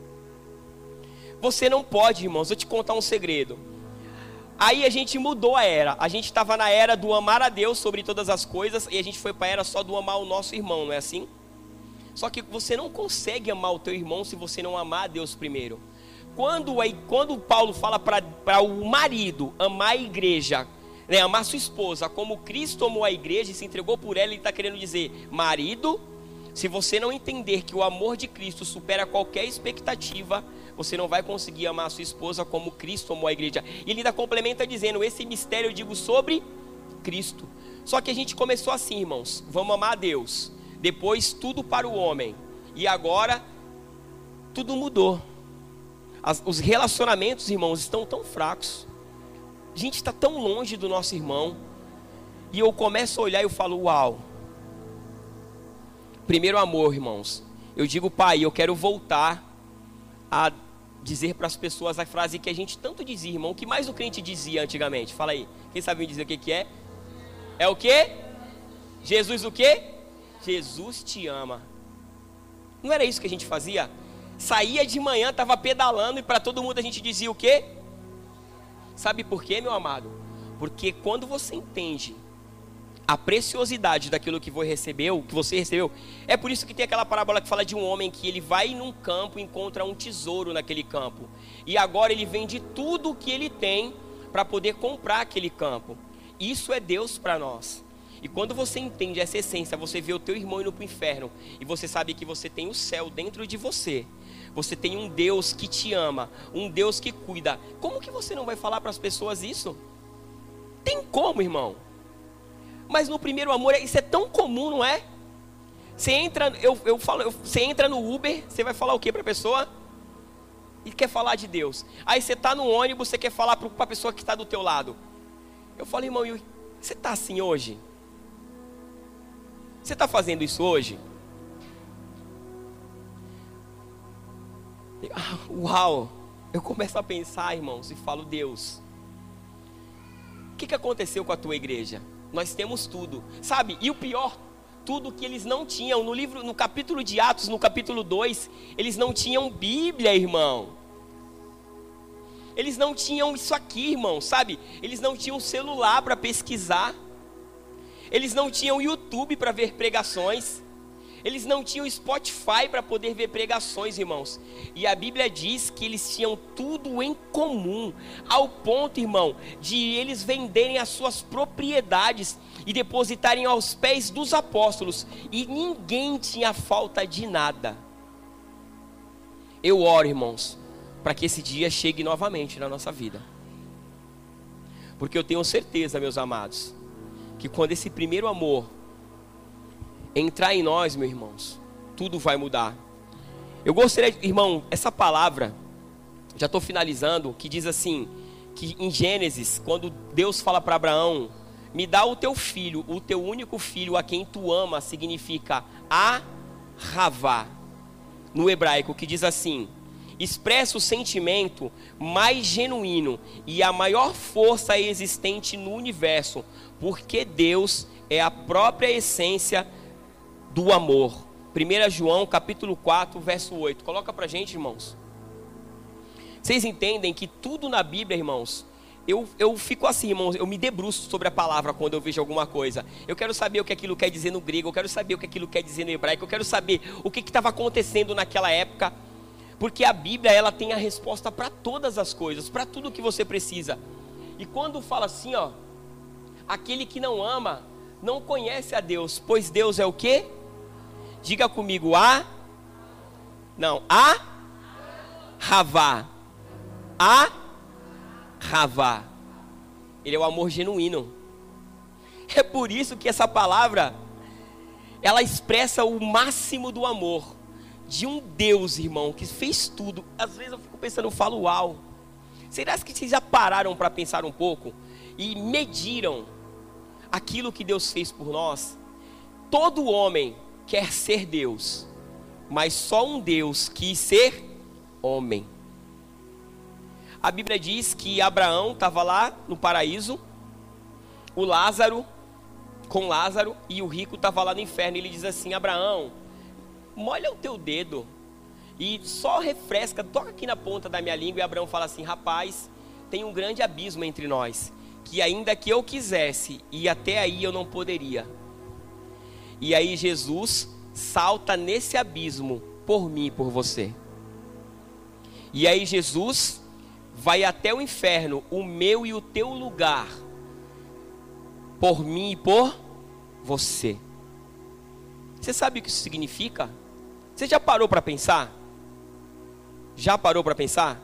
Você não pode, irmãos, eu te contar um segredo. Aí a gente mudou a era. A gente estava na era do amar a Deus sobre todas as coisas, e a gente foi para a era só do amar o nosso irmão, não é assim? Só que você não consegue amar o teu irmão se você não amar a Deus primeiro. Quando Paulo fala para o marido amar a igreja, né, amar sua esposa como Cristo amou a igreja e se entregou por ela, ele está querendo dizer: marido, se você não entender que o amor de Cristo supera qualquer expectativa, você não vai conseguir amar a sua esposa como Cristo amou a igreja. E ele ainda complementa dizendo: esse mistério eu digo sobre Cristo. Só que a gente começou assim, irmãos: vamos amar a Deus, depois tudo para o homem, e agora tudo mudou. Os relacionamentos, irmãos, estão tão fracos. A gente está tão longe do nosso irmão. E eu começo a olhar e eu falo: uau. Primeiro amor, irmãos. Eu digo: pai, eu quero voltar a dizer para as pessoas a frase que a gente tanto dizia, irmão. O que mais o crente dizia antigamente? Fala aí. Quem sabe me dizer o que é? É o quê? Jesus o quê? Jesus te ama. Não era isso que a gente fazia? Saía de manhã, estava pedalando, e para todo mundo a gente dizia o quê? Sabe por quê, meu amado? Porque quando você entende a preciosidade daquilo que você recebeu, é por isso que tem aquela parábola que fala de um homem que ele vai num campo e encontra um tesouro naquele campo, e agora ele vende tudo o que ele tem para poder comprar aquele campo. Isso é Deus para nós. E quando você entende essa essência, você vê o teu irmão indo para o inferno, e você sabe que você tem o céu dentro de você. Você tem um Deus que te ama, um Deus que cuida. Como que você não vai falar para as pessoas isso? Tem como, irmão? Mas no primeiro amor, isso é tão comum, não é? Você entra, você entra no Uber, você vai falar o que para a pessoa? E quer falar de Deus. Aí você está no ônibus, você quer falar para a pessoa que está do teu lado. Eu falo: irmão, você está assim hoje? Você está fazendo isso hoje? Uau! Eu começo a pensar, irmãos, e falo: Deus, o que aconteceu com a tua igreja? Nós temos tudo, sabe? E o pior, tudo que eles não tinham. No capítulo de Atos, no capítulo 2, eles não tinham Bíblia, irmão. Eles não tinham isso aqui, irmão, sabe? Eles não tinham celular para pesquisar. Eles não tinham YouTube para ver pregações. Eles não tinham Spotify para poder ver pregações, irmãos. E a Bíblia diz que eles tinham tudo em comum, ao ponto, irmão, de eles venderem as suas propriedades e depositarem aos pés dos apóstolos. E ninguém tinha falta de nada. Eu oro, irmãos, para que esse dia chegue novamente na nossa vida. Porque eu tenho certeza, meus amados, que quando esse primeiro amor entrar em nós, meus irmãos, tudo vai mudar. Eu gostaria, irmão, essa palavra, já estou finalizando, que diz assim, que em Gênesis, quando Deus fala para Abraão: me dá o teu filho, o teu único filho a quem tu ama, significa ahavá, no hebraico, que diz assim: expressa o sentimento mais genuíno e a maior força existente no universo, porque Deus é a própria essência do amor. 1 João capítulo 4, verso 8. Coloca pra gente, irmãos. Vocês entendem que tudo na Bíblia, irmãos, eu fico assim, irmãos, eu me debruço sobre a palavra quando eu vejo alguma coisa. Eu quero saber o que aquilo quer dizer no grego, eu quero saber o que aquilo quer dizer no hebraico, eu quero saber o que estava acontecendo naquela época. Porque a Bíblia, ela tem a resposta para todas as coisas, para tudo que você precisa. E quando fala assim, ó, aquele que não ama, não conhece a Deus, pois Deus é o quê? Diga comigo, Ravá. Ravá. Ele é o amor genuíno. É por isso que essa palavra, ela expressa o máximo do amor de um Deus, irmão, que fez tudo. Às vezes eu fico pensando, eu falo, uau. Será que vocês já pararam para pensar um pouco e mediram aquilo que Deus fez por nós? Todo homem quer ser Deus, mas só um Deus quis ser homem. A Bíblia diz que Abraão estava lá no paraíso, com Lázaro, e o rico estava lá no inferno. Ele diz assim: Abraão, molha o teu dedo e só refresca, toca aqui na ponta da minha língua. E Abraão fala assim: rapaz, tem um grande abismo entre nós, que ainda que eu quisesse ir até aí, eu não poderia. E aí Jesus salta nesse abismo por mim e por você. E aí Jesus vai até o inferno, o meu e o teu lugar, por mim e por você. Você sabe o que isso significa? Você já parou para pensar? Já parou para pensar?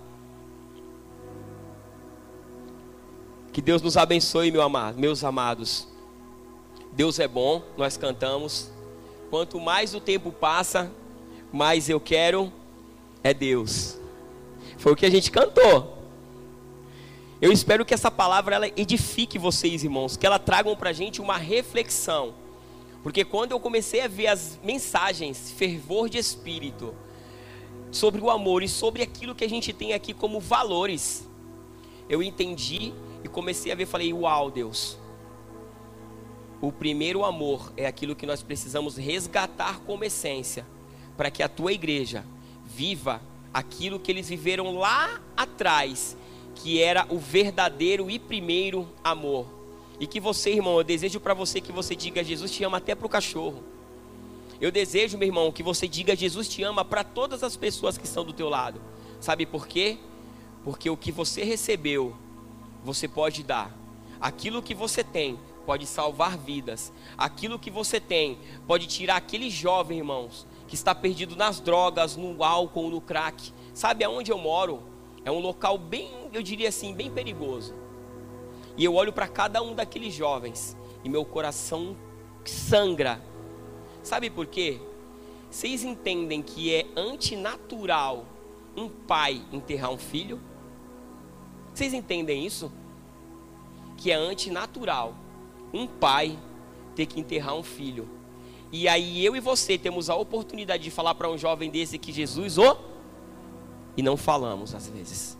Que Deus nos abençoe, meus amados. Deus é bom, nós cantamos. Quanto mais o tempo passa, mais eu quero é Deus. Foi o que a gente cantou. Eu espero que essa palavra ela edifique vocês, irmãos, que ela tragam para a gente uma reflexão. Porque quando eu comecei a ver as mensagens, fervor de espírito, sobre o amor e sobre aquilo que a gente tem aqui como valores, eu entendi e comecei a ver, falei, uau, Deus. O primeiro amor é aquilo que nós precisamos resgatar como essência, para que a tua igreja viva aquilo que eles viveram lá atrás, que era o verdadeiro e primeiro amor. E que você, irmão, eu desejo para você que você diga: Jesus te ama até para o cachorro. Eu desejo, meu irmão, que você diga: Jesus te ama para todas as pessoas que estão do teu lado. Sabe por quê? Porque o que você recebeu, você pode dar. Aquilo que você tem pode salvar vidas. Aquilo que você tem pode tirar aquele jovem, irmãos, que está perdido nas drogas, no álcool, no crack. Sabe aonde eu moro? É um local bem, eu diria assim, bem perigoso. E eu olho para cada um daqueles jovens e meu coração sangra. Sabe por quê? Vocês entendem que é antinatural um pai enterrar um filho? Vocês entendem isso? Que é antinatural um pai ter que enterrar um filho. E aí eu e você temos a oportunidade de falar para um jovem desse que Jesus e não falamos às vezes.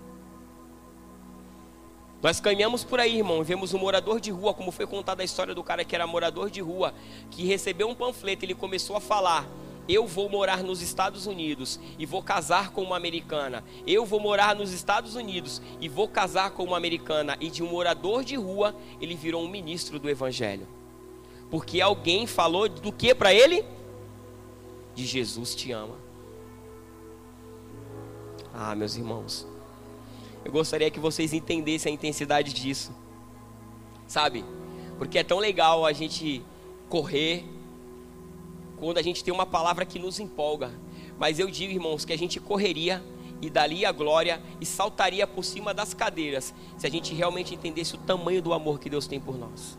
Nós caminhamos por aí, irmão, vemos um morador de rua, como foi contada a história do cara que era morador de rua, que recebeu um panfleto, ele começou a falar: eu vou morar nos Estados Unidos e vou casar com uma americana. Eu vou morar nos Estados Unidos e vou casar com uma americana. E de um morador de rua, ele virou um ministro do evangelho. Porque alguém falou do que para ele? De Jesus te ama. Ah, meus irmãos, eu gostaria que vocês entendessem a intensidade disso, sabe? Porque é tão legal a gente correr quando a gente tem uma palavra que nos empolga. Mas eu digo, irmãos, que a gente correria e daria a glória e saltaria por cima das cadeiras se a gente realmente entendesse o tamanho do amor que Deus tem por nós.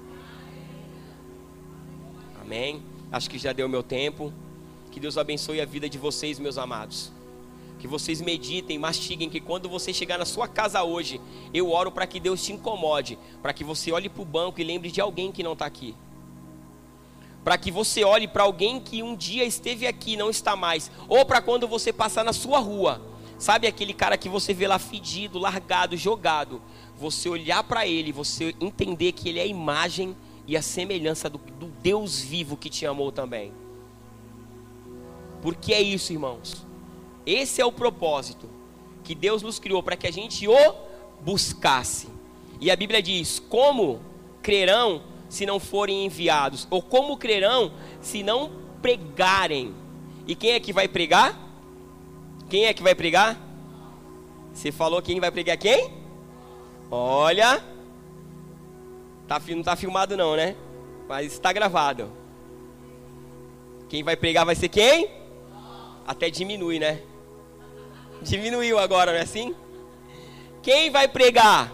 Amém? Acho que já deu meu tempo. Que Deus abençoe a vida de vocês, meus amados. Que vocês meditem, mastiguem, que quando você chegar na sua casa hoje, eu oro para que Deus te incomode, para que você olhe para o banco e lembre de alguém que não está aqui. Para que você olhe para alguém que um dia esteve aqui e não está mais. Ou para quando você passar na sua rua, sabe aquele cara que você vê lá fedido, largado, jogado, você olhar para ele, você entender que ele é a imagem e a semelhança do Deus vivo que te amou também. Porque é isso, irmãos. Esse é o propósito que Deus nos criou, para que a gente o buscasse. E a Bíblia diz: como crerão se não forem enviados? Ou como crerão se não pregarem? E quem é que vai pregar? Quem é que vai pregar? Você falou quem vai pregar quem? Olha. Não tá filmado não, né? Mas está gravado. Quem vai pregar vai ser quem? Até diminui, né? Diminuiu agora, não é assim? Quem vai pregar?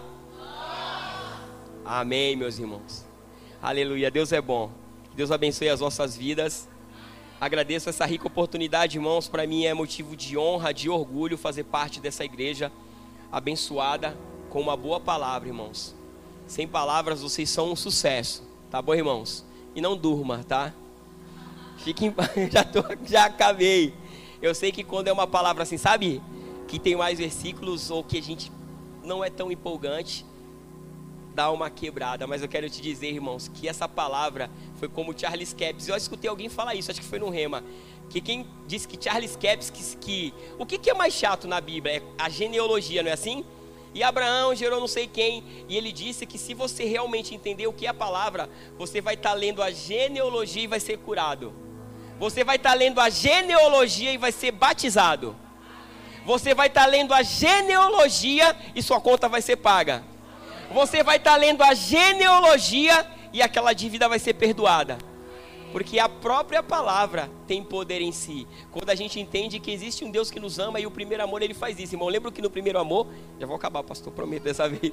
Amém, meus irmãos. Aleluia, Deus é bom. Deus abençoe as nossas vidas. Agradeço essa rica oportunidade, irmãos. Para mim é motivo de honra, de orgulho fazer parte dessa igreja abençoada com uma boa palavra, irmãos. Sem palavras vocês são um sucesso, tá bom, irmãos? E não durma, tá? Fiquem, já acabei. Eu sei que quando é uma palavra assim, sabe? Que tem mais versículos ou que a gente não é tão empolgante, dá uma quebrada. Mas eu quero te dizer, irmãos, que essa palavra foi como Charles Capps. Eu escutei alguém falar isso, acho que foi no Rema. Que quem disse que Charles Capps, o que é mais chato na Bíblia? É a genealogia, não é assim? E Abraão gerou não sei quem, e ele disse que se você realmente entender o que é a palavra, você vai estar lendo a genealogia e vai ser curado. Você vai estar lendo a genealogia e vai ser batizado. Você vai estar lendo a genealogia e sua conta vai ser paga. Você vai estar lendo a genealogia e aquela dívida vai ser perdoada. Porque a própria palavra tem poder em si. Quando a gente entende que existe um Deus que nos ama e o primeiro amor ele faz isso. Irmão, lembro que no primeiro amor, já vou acabar, pastor, prometo dessa vez.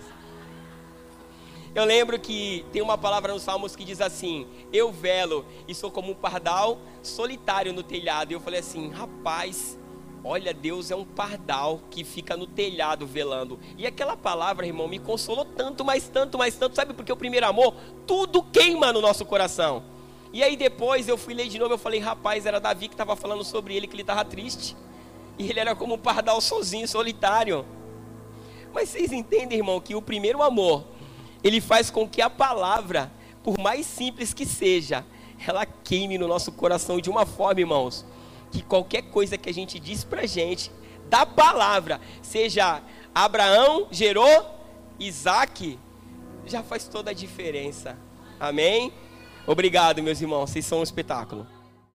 Eu lembro que tem uma palavra nos Salmos que diz assim: eu velo e sou como um pardal solitário no telhado. E eu falei assim, rapaz, olha, Deus é um pardal que fica no telhado velando. E aquela palavra, irmão, me consolou tanto, mas tanto, mas tanto. Sabe porque o primeiro amor, tudo queima no nosso coração. E aí depois eu fui ler de novo, eu falei, rapaz, era Davi que estava falando sobre ele, que ele estava triste. E ele era como um pardal sozinho, solitário. Mas vocês entendem, irmão, que o primeiro amor, ele faz com que a palavra, por mais simples que seja, ela queime no nosso coração de uma forma, irmãos, que qualquer coisa que a gente diz pra gente, da palavra, seja Abraão gerou Isaac, já faz toda a diferença. Amém? Obrigado, meus irmãos, vocês são um espetáculo.